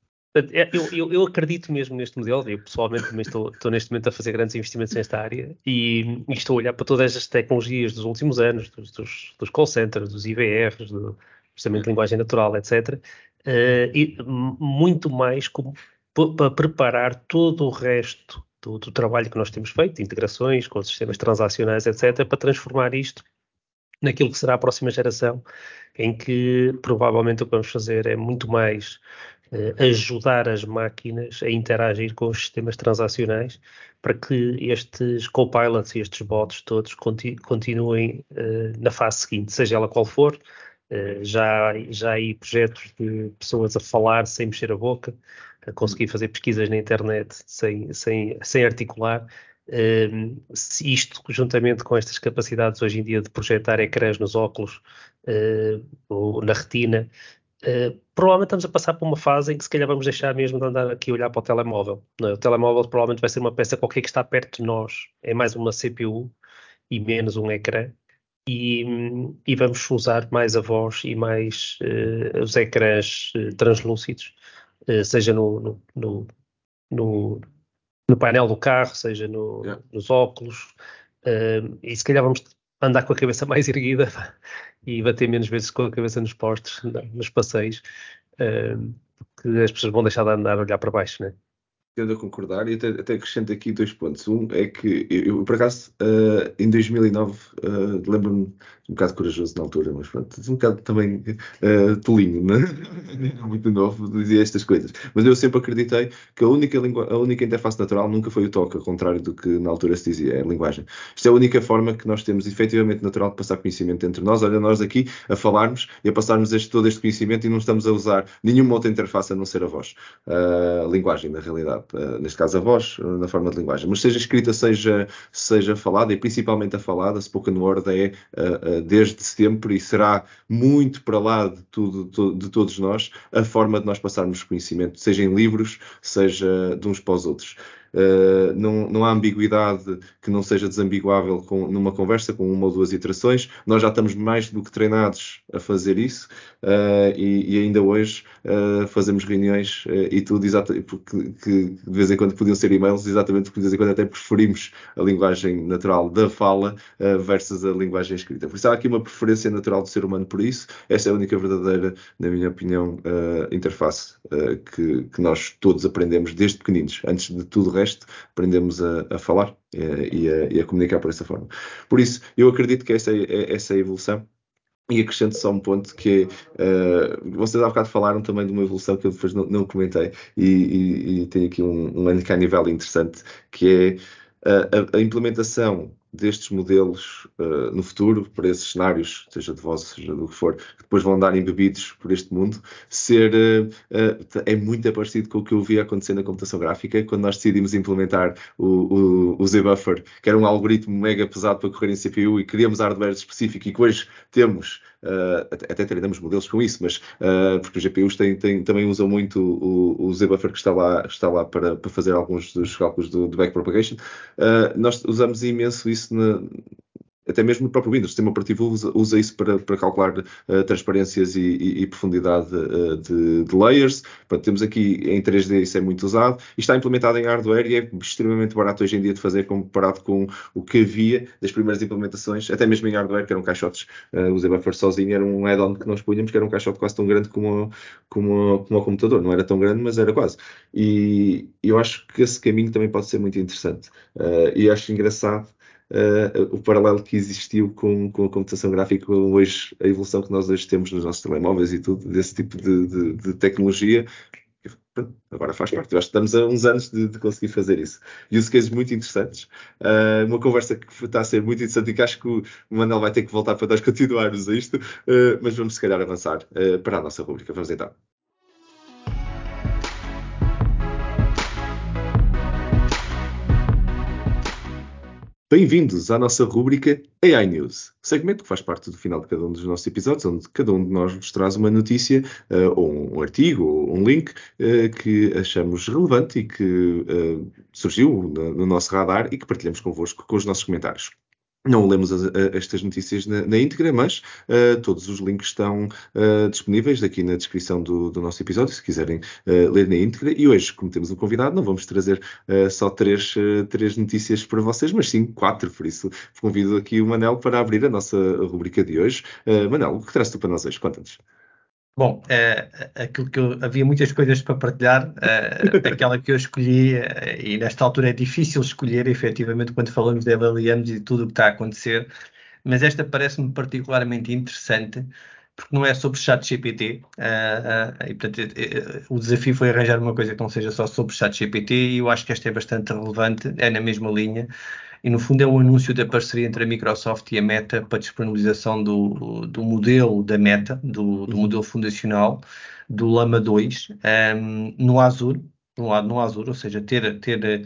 Speaker 4: Eu, eu, eu acredito mesmo neste modelo. Eu pessoalmente também estou, estou neste momento a fazer grandes investimentos nesta área e, e estou a olhar para todas as tecnologias dos últimos anos, dos, dos, dos call centers, dos I V Rs, do processamento de linguagem natural, etcétera. Uh, e muito mais como para preparar todo o resto do, do trabalho que nós temos feito, integrações com sistemas transacionais, etcétera, para transformar isto naquilo que será a próxima geração, em que provavelmente o que vamos fazer é muito mais eh, ajudar as máquinas a interagir com os sistemas transacionais para que estes copilots e estes bots todos continu continuem eh, na fase seguinte, seja ela qual for. Uh, já, já há aí projetos de pessoas a falar sem mexer a boca, a conseguir fazer pesquisas na internet sem, sem, sem articular. Uh, isto, juntamente com estas capacidades hoje em dia de projetar ecrãs nos óculos uh, ou na retina, uh, provavelmente estamos a passar por uma fase em que se calhar vamos deixar mesmo de andar aqui a olhar para o telemóvel. Não é? O telemóvel provavelmente vai ser uma peça qualquer que está perto de nós, é mais uma C P U e menos um ecrã. E, e vamos usar mais a voz e mais uh, os ecrãs uh, translúcidos, uh, seja no, no, no, no, no painel do carro, seja no, yeah. nos óculos, uh, e se calhar vamos andar com a cabeça mais erguida e bater menos vezes com a cabeça nos postes, nos passeios, uh, porque as pessoas vão deixar de andar a olhar para baixo, né?
Speaker 1: Tendo a concordar, e até, até acrescento aqui dois pontos. Um é que eu, eu por acaso, uh, em dois mil e nove, uh, lembro-me, um bocado corajoso na altura, mas pronto, um bocado também uh, tolinho, né? Muito novo, dizia estas coisas. Mas eu sempre acreditei que a única, língua, a única interface natural nunca foi o toque, ao contrário do que na altura se dizia, é a linguagem. Isto é a única forma que nós temos efetivamente natural de passar conhecimento entre nós. Olha, nós aqui a falarmos e a passarmos este, todo este conhecimento e não estamos a usar nenhuma outra interface a não ser a voz. Uh, a linguagem, na realidade. Uh, neste caso a voz, uh, na forma de linguagem, mas seja escrita, seja, seja falada, e principalmente a falada, a spoken word é uh, uh, desde sempre e será muito para lá de, tudo, de, de todos nós, a forma de nós passarmos conhecimento, seja em livros, seja de uns para os outros. uh, não, não há ambiguidade que não seja desambiguável com, numa conversa com uma ou duas iterações. Nós já estamos mais do que treinados a fazer isso, uh, e, e ainda hoje uh, fazemos reuniões uh, e tudo, exato, porque que de vez em quando podiam ser e-mails, exatamente porque de vez em quando até preferimos a linguagem natural da fala uh, versus a linguagem escrita. Por isso há aqui uma preferência natural do ser humano por isso. Essa é a única verdadeira, na minha opinião, uh, interface uh, que, que nós todos aprendemos desde pequeninos. Antes de tudo o resto, aprendemos a, a falar uh, e, a, e a comunicar por essa forma. Por isso, eu acredito que essa é, essa é a evolução. E acrescento só um ponto que é, uh, vocês há bocado falaram também de uma evolução que eu depois não, não comentei, e, e, e tem aqui um, um uncanny valley interessante, que é uh, a, a implementação destes modelos uh, no futuro, para esses cenários, seja de voz, seja do que for, que depois vão andar embebidos por este mundo, ser, uh, uh, é muito parecido com o que eu vi acontecer na computação gráfica, quando nós decidimos implementar o, o, o Z-Buffer, que era um algoritmo mega pesado para correr em C P U, e queríamos hardware específico, e que hoje temos, uh, até, até treinamos modelos com isso, mas uh, porque os G P Us têm, têm, também usam muito o, o Z-Buffer, que está lá, está lá para, para fazer alguns dos cálculos do, do backpropagation. Uh, nós usamos imenso isso na, até mesmo no próprio Windows. O sistema operativo usa, usa isso para, para calcular uh, transparências e, e, e profundidade uh, de, de layers. Portanto, temos aqui em três D, isso é muito usado. E está implementado em hardware e é extremamente barato hoje em dia de fazer, comparado com o que havia das primeiras implementações, até mesmo em hardware, que eram caixotes. Uh, o Z-Buffer sozinho era um add-on que nós punhamos, que era um caixote quase tão grande como, como, como o computador. Não era tão grande, mas era quase. E eu acho que esse caminho também pode ser muito interessante. Uh, e acho engraçado Uh, o paralelo que existiu com, com a computação gráfica, com hoje, a evolução que nós hoje temos nos nossos telemóveis e tudo, desse tipo de, de, de tecnologia. Agora faz parte. Eu acho que estamos a uns anos de, de conseguir fazer isso. Use cases muito interessantes. Uh, uma conversa que está a ser muito interessante e que acho que o Manuel vai ter que voltar para nós continuarmos a isto, uh, mas vamos se calhar avançar uh, para a nossa rubrica. Vamos então. Bem-vindos à nossa rúbrica A I News, segmento que faz parte do final de cada um dos nossos episódios, onde cada um de nós nos traz uma notícia, uh, ou um artigo, ou um link, uh, que achamos relevante e que uh, surgiu no, no nosso radar e que partilhamos convosco com os nossos comentários. Não lemos as, a, estas notícias na, na íntegra, mas uh, todos os links estão uh, disponíveis aqui na descrição do, do nosso episódio, se quiserem uh, ler na íntegra. E hoje, como temos um convidado, não vamos trazer uh, só três, uh, três notícias para vocês, mas sim quatro. Por isso, convido aqui o Manel para abrir a nossa rubrica de hoje. Uh, Manel, o que traz tu para nós hoje? Conta-nos.
Speaker 3: Bom, é, aquilo que eu, havia muitas coisas para partilhar, é, aquela que eu escolhi, é, e nesta altura é difícil escolher, efetivamente, quando falamos de avaliamos e de tudo o que está a acontecer, mas esta parece-me particularmente interessante, porque não é sobre ChatGPT, uh, uh, e portanto uh, o desafio foi arranjar uma coisa que não seja só sobre ChatGPT, e eu acho que esta é bastante relevante, é na mesma linha, e no fundo é um anúncio da parceria entre a Microsoft e a Meta para a disponibilização do, do modelo da Meta, do, do modelo fundacional, do Llama dois, um, no Azure, no, no Azure, ou seja, ter, ter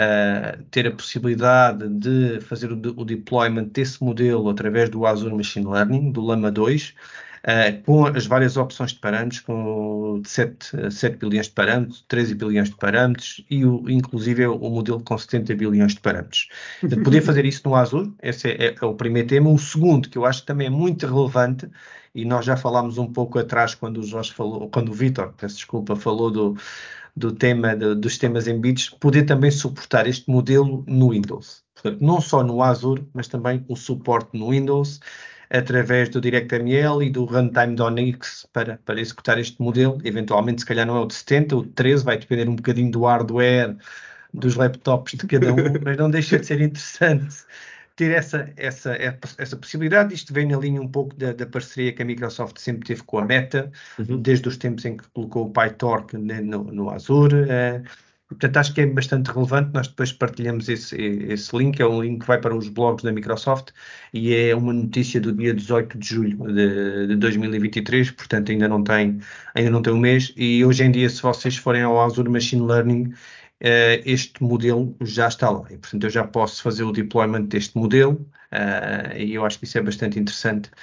Speaker 3: Uh, ter a possibilidade de fazer o, de, o deployment desse modelo através do Azure Machine Learning, do Llama dois, uh, com as várias opções de parâmetros, com sete bilhões de parâmetros, treze bilhões de parâmetros e o, inclusive o modelo com setenta bilhões de parâmetros. Portanto, poder fazer isso no Azure, esse é, é o primeiro tema. O segundo, que eu acho que também é muito relevante, e nós já falámos um pouco atrás quando o Jorge falou, quando o Vítor, peço desculpa, falou do do tema de, dos sistemas embebidos, poder também suportar este modelo no Windows. Portanto, não só no Azure, mas também o suporte no Windows, através do DirectML e do Runtime da Onyx para, para executar este modelo. Eventualmente, se calhar não é o de setenta, o de treze, vai depender um bocadinho do hardware, dos laptops de cada um, mas não deixa de ser interessante ter essa, essa, essa possibilidade. Isto vem na linha um pouco da, da parceria que a Microsoft sempre teve com a Meta, uhum. desde os tempos em que colocou o PyTorch no, no Azure. Uh, portanto, acho que é bastante relevante. Nós depois partilhamos esse, esse link, é um link que vai para os blogs da Microsoft e é uma notícia do dia dezoito de julho de, de dois mil e vinte e três, portanto ainda não tem, ainda não tem um mês. E hoje em dia, se vocês forem ao Azure Machine Learning, Uh, este modelo já está lá e, portanto, eu já posso fazer o deployment deste modelo uh, e eu acho que isso é bastante interessante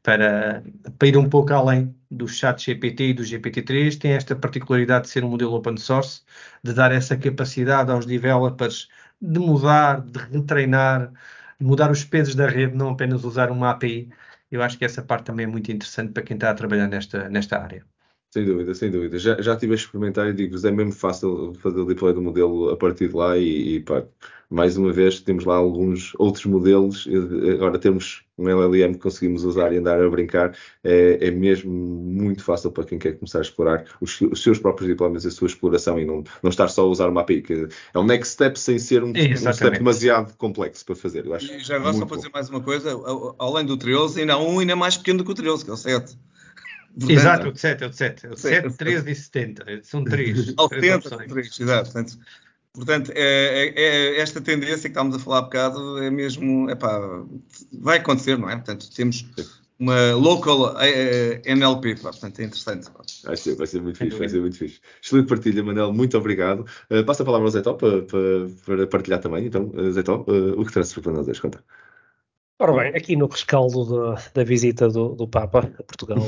Speaker 3: para, para ir um pouco além do chat G P T e do G P T três, tem esta particularidade de ser um modelo open source, de dar essa capacidade aos developers de mudar, de retreinar, de mudar os pesos da rede, não apenas usar uma A P I. Eu acho que essa parte também é muito interessante para quem está a trabalhar nesta, nesta área.
Speaker 1: Sem dúvida, sem dúvida. Já, já estive a experimentar e digo-vos, é mesmo fácil fazer o deploy do modelo a partir de lá e, e pá, mais uma vez temos lá alguns outros modelos, agora temos um L L M que conseguimos usar e andar a brincar, é, é mesmo muito fácil para quem quer começar a explorar os, os seus próprios diplomas, a sua exploração e não, não estar só a usar uma A P I, que é um next step sem ser um, um step demasiado complexo para fazer. Eu acho
Speaker 2: e já agora só para dizer mais uma coisa, além do treze, ainda há um ainda mais pequeno do que o treze, que é o sete.
Speaker 3: Portanto, exato, o de sete, o de sete. O de sete, treze e setenta. São três.
Speaker 2: Ao setenta, três, exato. Portanto, portanto é, é, é esta tendência que estávamos a falar há bocado é mesmo, epá, vai acontecer, não é? Portanto, temos uma local uh, N L P, pá, portanto é interessante. Pá.
Speaker 1: Vai ser, vai ser muito fixe, vai ser muito fixe. Excelente partilha, Manel, muito obrigado. Uh, passa a palavra ao Zé Tó para, para, para partilhar também. Então, uh, Zé Tó, uh, o que trouxe para nós hoje? Conta.
Speaker 4: Ora bem, aqui no rescaldo da, da visita do, do Papa a Portugal,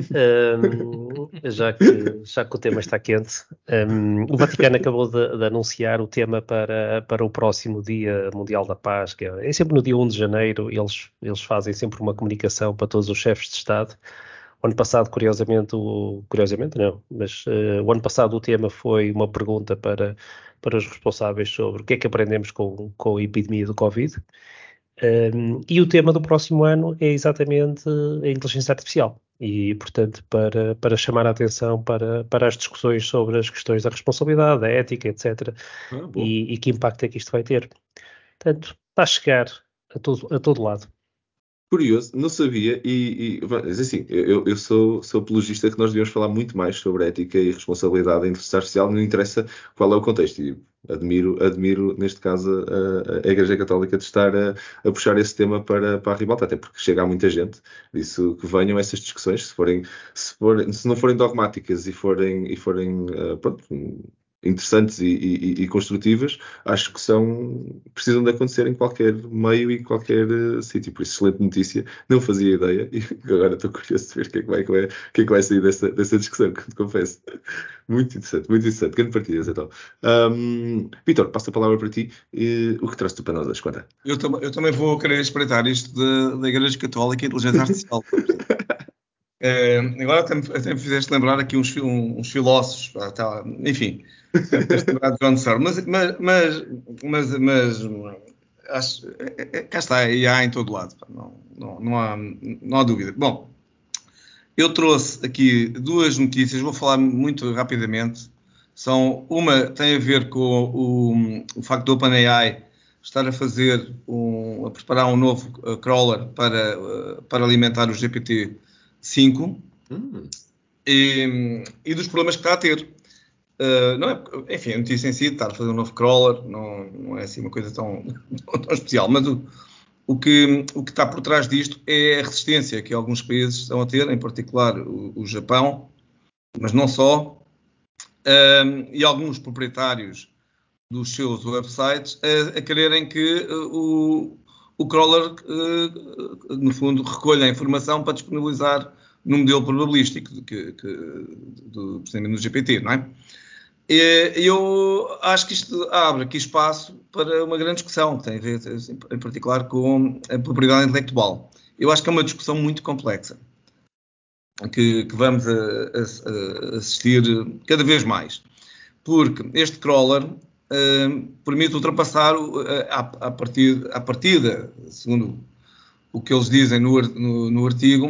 Speaker 4: um, já, que, já que o tema está quente, um, o Vaticano acabou de, de anunciar o tema para, para o próximo Dia Mundial da Paz, que é, é sempre no dia primeiro de janeiro, eles, eles fazem sempre uma comunicação para todos os chefes de Estado. O ano passado, curiosamente, o, curiosamente não, mas uh, o ano passado o tema foi uma pergunta para, para os responsáveis sobre o que é que aprendemos com, com a epidemia do Covid. Um, e o tema do próximo ano é exatamente a inteligência artificial e, portanto, para, para chamar a atenção para, para as discussões sobre as questões da responsabilidade, da ética, etcétera. Ah, e, e que impacto é que isto vai ter. Portanto, está a chegar a todo, a todo lado.
Speaker 1: Curioso, não sabia e, e mas assim, eu, eu sou, sou apologista que nós devíamos falar muito mais sobre ética e responsabilidade da inteligência artificial, não interessa qual é o contexto e admiro, admiro neste caso a, a Igreja Católica de estar a, a puxar esse tema para, para a ribalta, até porque chega a muita gente, disso que venham essas discussões, se forem, se, forem, se não forem dogmáticas e forem, e forem uh, pronto, interessantes e, e, e construtivas, acho que são, precisam de acontecer em qualquer meio e qualquer uh, sítio. Por isso, excelente notícia. Não fazia ideia e agora estou curioso de ver o que é que vai, o que é que vai sair dessa, dessa discussão, que te confesso. Muito interessante, muito interessante. Grande partidas, então. Um, Vítor, passo a palavra para ti. E, o que traz tu para nós hoje, conta?
Speaker 2: Eu, tam eu também vou querer espreitar isto da, da Igreja Católica e Inteligência Artificial. É, agora até me, até me fizeste lembrar aqui uns, uns filósofos, tá, enfim, de John Searle, mas, mas, mas, mas, mas acho, é, cá está, e há em todo lado, não, não, não, há, não há dúvida. Bom, eu trouxe aqui duas notícias, vou falar muito rapidamente. São, uma tem a ver com o, o facto do OpenAI estar a fazer, um, a preparar um novo uh, crawler para, uh, para alimentar o G P T cinco hum. e, e dos problemas que está a ter. Uh, não é, enfim, a notícia em si, estar a fazer um novo crawler, não, não é assim uma coisa tão, tão especial, mas o, o, que, o que está por trás disto é a resistência que alguns países estão a ter, em particular o, o Japão, mas não só, uh, e alguns proprietários dos seus websites a, a quererem que uh, o, o crawler, uh, no fundo, recolha a informação para disponibilizar no modelo probabilístico que, que, do procedimento do G P T, não é? E eu acho que isto abre aqui espaço para uma grande discussão, que tem a ver, em particular, com a propriedade intelectual. Eu acho que é uma discussão muito complexa, que, que vamos a, a, a assistir cada vez mais. Porque este crawler uh, permite ultrapassar uh, a, a, partida, a partida, segundo o que eles dizem no, no, no artigo,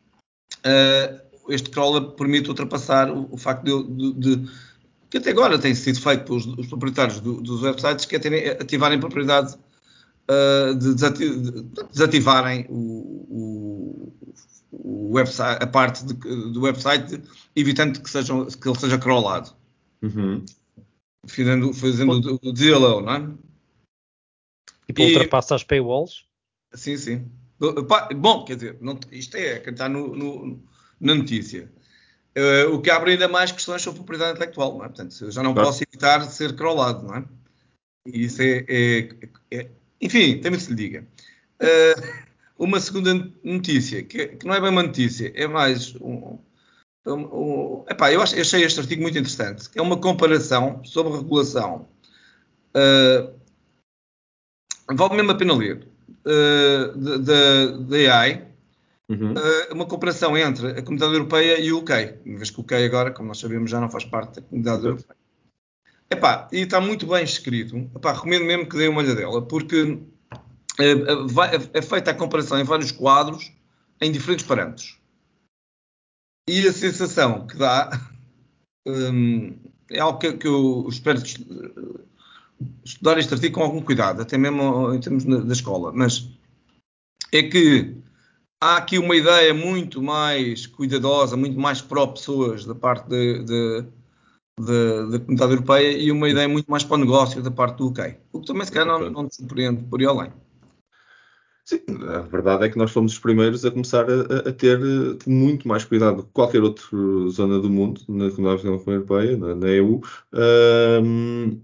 Speaker 2: uh, este crawler permite ultrapassar o, o facto de, de, de que até agora tem sido feito pelos os proprietários do, dos websites, que é terem, ativarem propriedade, uh, de, desati de desativarem o, o, o website, a parte de, do website, evitando que, sejam, que ele seja crawlado.
Speaker 1: Uhum.
Speaker 2: Fazendo, fazendo o D L O, não é?
Speaker 4: Tipo, e ultrapassa as paywalls?
Speaker 2: Sim, sim. Bom, quer dizer, não, isto é que está no, no, na notícia. Uh, o que abre ainda mais questões sobre propriedade intelectual, não é? Portanto, eu já não claro. posso evitar de ser crawlado, não é? E isso é, é, é... Enfim, tem muito que se lhe diga. Uh, uma segunda notícia, que, que não é bem uma notícia, é mais um... um, um epá, eu acho, achei este artigo muito interessante. É uma comparação sobre a regulação. Uh, vale mesmo a pena ler. Uh, da A I.
Speaker 1: Uhum.
Speaker 2: Uh, uma comparação entre a Comunidade Europeia e o U K. Uma vez que o U K agora, como nós sabemos, já não faz parte da Comunidade
Speaker 1: Exato.
Speaker 2: Europeia. Epá, e está muito bem escrito. Epá, recomendo mesmo que deem uma olhadela, porque é, vai, é feita a comparação em vários quadros, em diferentes parâmetros. E a sensação que dá hum, é algo que, que eu espero estudar este artigo com algum cuidado, até mesmo em termos da escola, mas é que há aqui uma ideia muito mais cuidadosa, muito mais pró-pessoas da parte de, de, de, da Comunidade Europeia e uma ideia muito mais para o negócio da parte do U K. O que também se calhar não, não te surpreende por ir além.
Speaker 1: Sim, a verdade é que nós fomos os primeiros a começar a, a ter muito mais cuidado que qualquer outra zona do mundo, na Comunidade Europeia, na, na E U, um,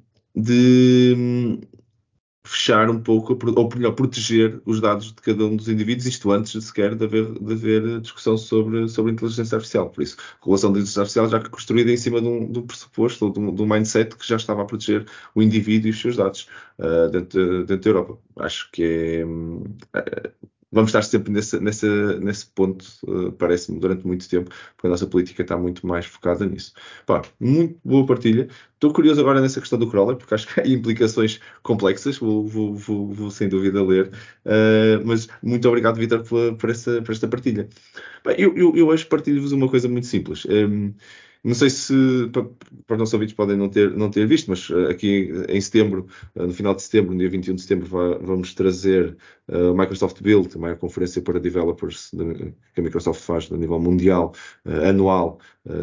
Speaker 1: de fechar um pouco, ou melhor, proteger os dados de cada um dos indivíduos, isto antes de sequer de haver, de haver discussão sobre, sobre inteligência artificial. Por isso, a regulação da inteligência artificial já construída em cima de um, de um pressuposto, ou de um, de um mindset que já estava a proteger o indivíduo e os seus dados uh, dentro, dentro da Europa. Acho que é... Uh, vamos estar sempre nesse, nesse, nesse ponto, uh, parece-me, durante muito tempo, porque a nossa política está muito mais focada nisso. Pá, muito boa partilha. Estou curioso agora nessa questão do crawler, porque acho que há implicações complexas, vou, vou, vou, vou sem dúvida ler, uh, mas muito obrigado, Vítor, por, por, essa, por esta partilha. Bem, eu, eu, eu hoje partilho-vos uma coisa muito simples. Um, não sei se para, para os nossos ouvintes podem não ter, não ter visto, mas uh, aqui em setembro, uh, no final de setembro, no dia vinte e um de setembro, vai, vamos trazer uh, o Microsoft Build, a maior conferência para developers de, que a Microsoft faz a nível mundial, uh, anual,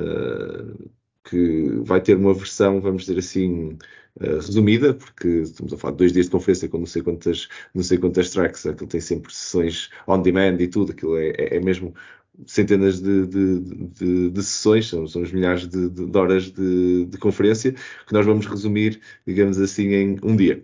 Speaker 1: uh, que vai ter uma versão, vamos dizer assim, uh, resumida, porque estamos a falar de dois dias de conferência com não sei quantas, não sei quantas tracks, aquilo tem sempre sessões on demand e tudo, aquilo é, é, é mesmo centenas de, de, de, de sessões, são, são os milhares de, de horas de, de conferência, que nós vamos resumir, digamos assim, em um dia.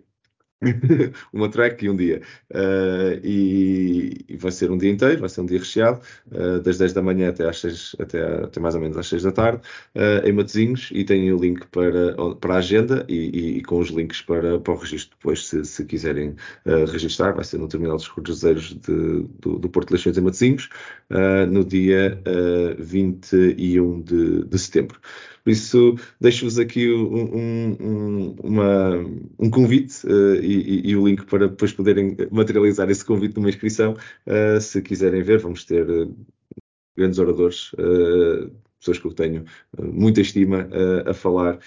Speaker 1: Uma track e um dia. Uh, e, e vai ser um dia inteiro, vai ser um dia recheado, uh, das dez da manhã até, às seis, até, até mais ou menos às seis da tarde, uh, em Matosinhos, e tem o link para, para a agenda e, e, e com os links para, para o registro. Depois, se, se quiserem uh, registrar, vai ser no Terminal dos Cruzeiros de, do, do Porto de Leixões, em Matosinhos, uh, no dia uh, vinte e um de, de setembro. Por isso, deixo-vos aqui um, um, uma, um convite uh, e, e o link para depois poderem materializar esse convite numa inscrição. Uh, se quiserem ver, vamos ter uh, grandes oradores, uh, pessoas que eu tenho uh, muita estima uh, a falar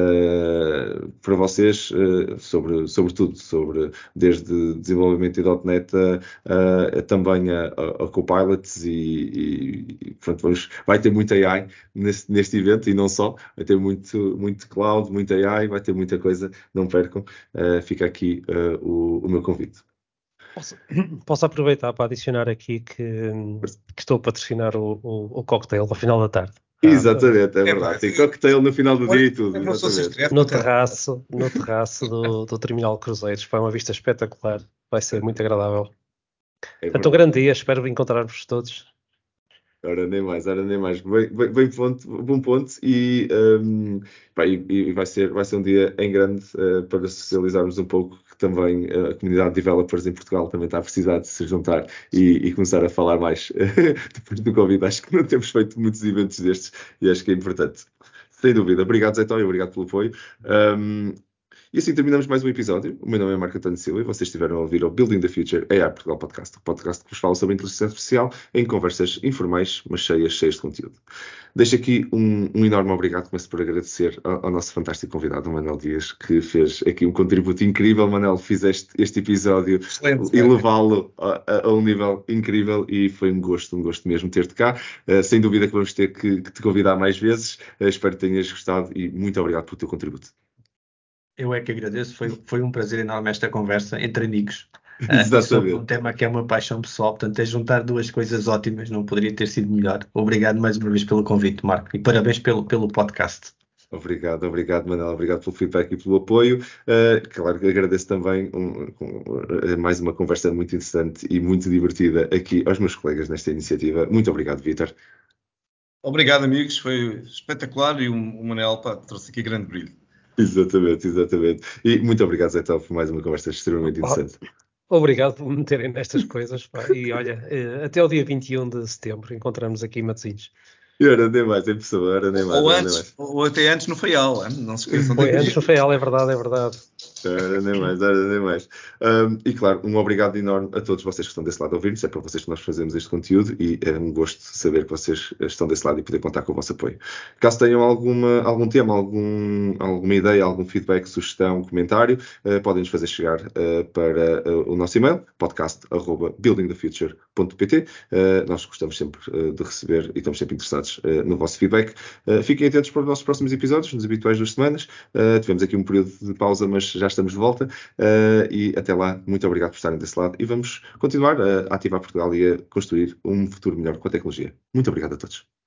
Speaker 1: uh, para vocês uh, sobre, sobre tudo, sobre desde desenvolvimento em .NET a, a, também a, a, a Copilots e, e, e pronto, vamos, vai ter muita A I neste, neste evento e não só, vai ter muito, muito cloud, muita A I, vai ter muita coisa, não percam, uh, fica aqui uh, o, o meu convite.
Speaker 4: Posso, posso aproveitar para adicionar aqui que, que estou a patrocinar o, o, o cocktail ao final da tarde.
Speaker 1: Exatamente, é
Speaker 2: É,
Speaker 1: verdade.
Speaker 2: pá,
Speaker 1: Tem cocktail no final do
Speaker 2: Olha,
Speaker 1: dia e tudo.
Speaker 2: é professor
Speaker 1: Exatamente.
Speaker 2: secreto,
Speaker 4: No
Speaker 2: até-
Speaker 4: terraço, no terraço do, do Terminal Cruzeiros. Foi uma vista espetacular. Vai ser muito agradável.
Speaker 1: É
Speaker 4: Portanto, um
Speaker 1: verdade.
Speaker 4: grande dia. Espero encontrar-vos todos.
Speaker 1: Ora, nem mais, ora, nem mais. Bem, bem, bem ponto, bom ponto. E, um, pá, e, e vai ser, vai ser um dia em grande uh, para socializarmos um pouco, que também uh, a comunidade de developers em Portugal também está a precisar de se juntar e, e começar a falar mais. Depois do Covid, acho que não temos feito muitos eventos destes e acho que é importante. Sem dúvida. Obrigado, Zé Tóio, obrigado pelo apoio. Um, E assim terminamos mais um episódio. O meu nome é Marco António Silva e vocês estiveram a ouvir o Building the Future A I Portugal Podcast, o podcast que vos fala sobre inteligência artificial em conversas informais, mas cheias, cheias de conteúdo. Deixo aqui um, um enorme obrigado, começo por agradecer ao, ao nosso fantástico convidado, o Manuel Dias, que fez aqui um contributo incrível. Manuel, fizeste este episódio
Speaker 2: Excelente,
Speaker 1: e
Speaker 2: é.
Speaker 1: levá-lo a, a, a um nível incrível e foi um gosto, um gosto mesmo ter-te cá. Uh, sem dúvida que vamos ter que, que te convidar mais vezes. Uh, espero que tenhas gostado e muito obrigado pelo teu contributo.
Speaker 3: Eu é que agradeço, foi, foi um prazer enorme esta conversa entre amigos. Uh, e sobre um
Speaker 1: Exatamente.
Speaker 3: tema que é uma paixão pessoal, portanto, é juntar duas coisas ótimas, não poderia ter sido melhor. Obrigado mais uma vez pelo convite, Marco, e parabéns pelo, pelo podcast.
Speaker 1: Obrigado, obrigado, Manel. Obrigado pelo feedback e pelo apoio. Uh, claro que agradeço também um, um, mais uma conversa muito interessante e muito divertida aqui aos meus colegas nesta iniciativa. Muito obrigado, Vítor.
Speaker 2: Obrigado, amigos. Foi espetacular e o, o Manel pá, trouxe aqui grande brilho.
Speaker 1: Exatamente, exatamente. E muito obrigado, Zé Tó, por mais uma conversa extremamente interessante.
Speaker 4: Obrigado por me meterem nestas coisas. Pá. E olha, até o dia vinte e um de setembro encontramos aqui em Matosinhos.
Speaker 1: E ora, nem mais, em pessoa, ora, nem mais.
Speaker 2: Ou,
Speaker 1: ora,
Speaker 2: antes,
Speaker 1: nem mais.
Speaker 2: ou até antes no Faial, não se esqueçam
Speaker 4: Foi
Speaker 2: de
Speaker 4: antes no Faial, é verdade, é verdade.
Speaker 1: Ora, nem mais, ora, nem mais. Um, e claro, um obrigado enorme a todos vocês que estão desse lado a ouvir-nos. É para vocês que nós fazemos este conteúdo e é um gosto saber que vocês estão desse lado e poder contar com o vosso apoio. Caso tenham alguma, algum tema, algum, alguma ideia, algum feedback, sugestão, comentário, uh, podem nos fazer chegar uh, para uh, o nosso e-mail, podcast arroba building the future ponto p t. Uh, nós gostamos sempre uh, de receber e estamos sempre interessados uh, no vosso feedback. Uh, fiquem atentos para os nossos próximos episódios, nos habituais duas semanas. Uh, tivemos aqui um período de pausa, mas já estamos de volta. Uh, e até lá, muito obrigado por estarem desse lado. E vamos continuar a ativar Portugal e a construir um futuro melhor com a tecnologia. Muito obrigado a todos.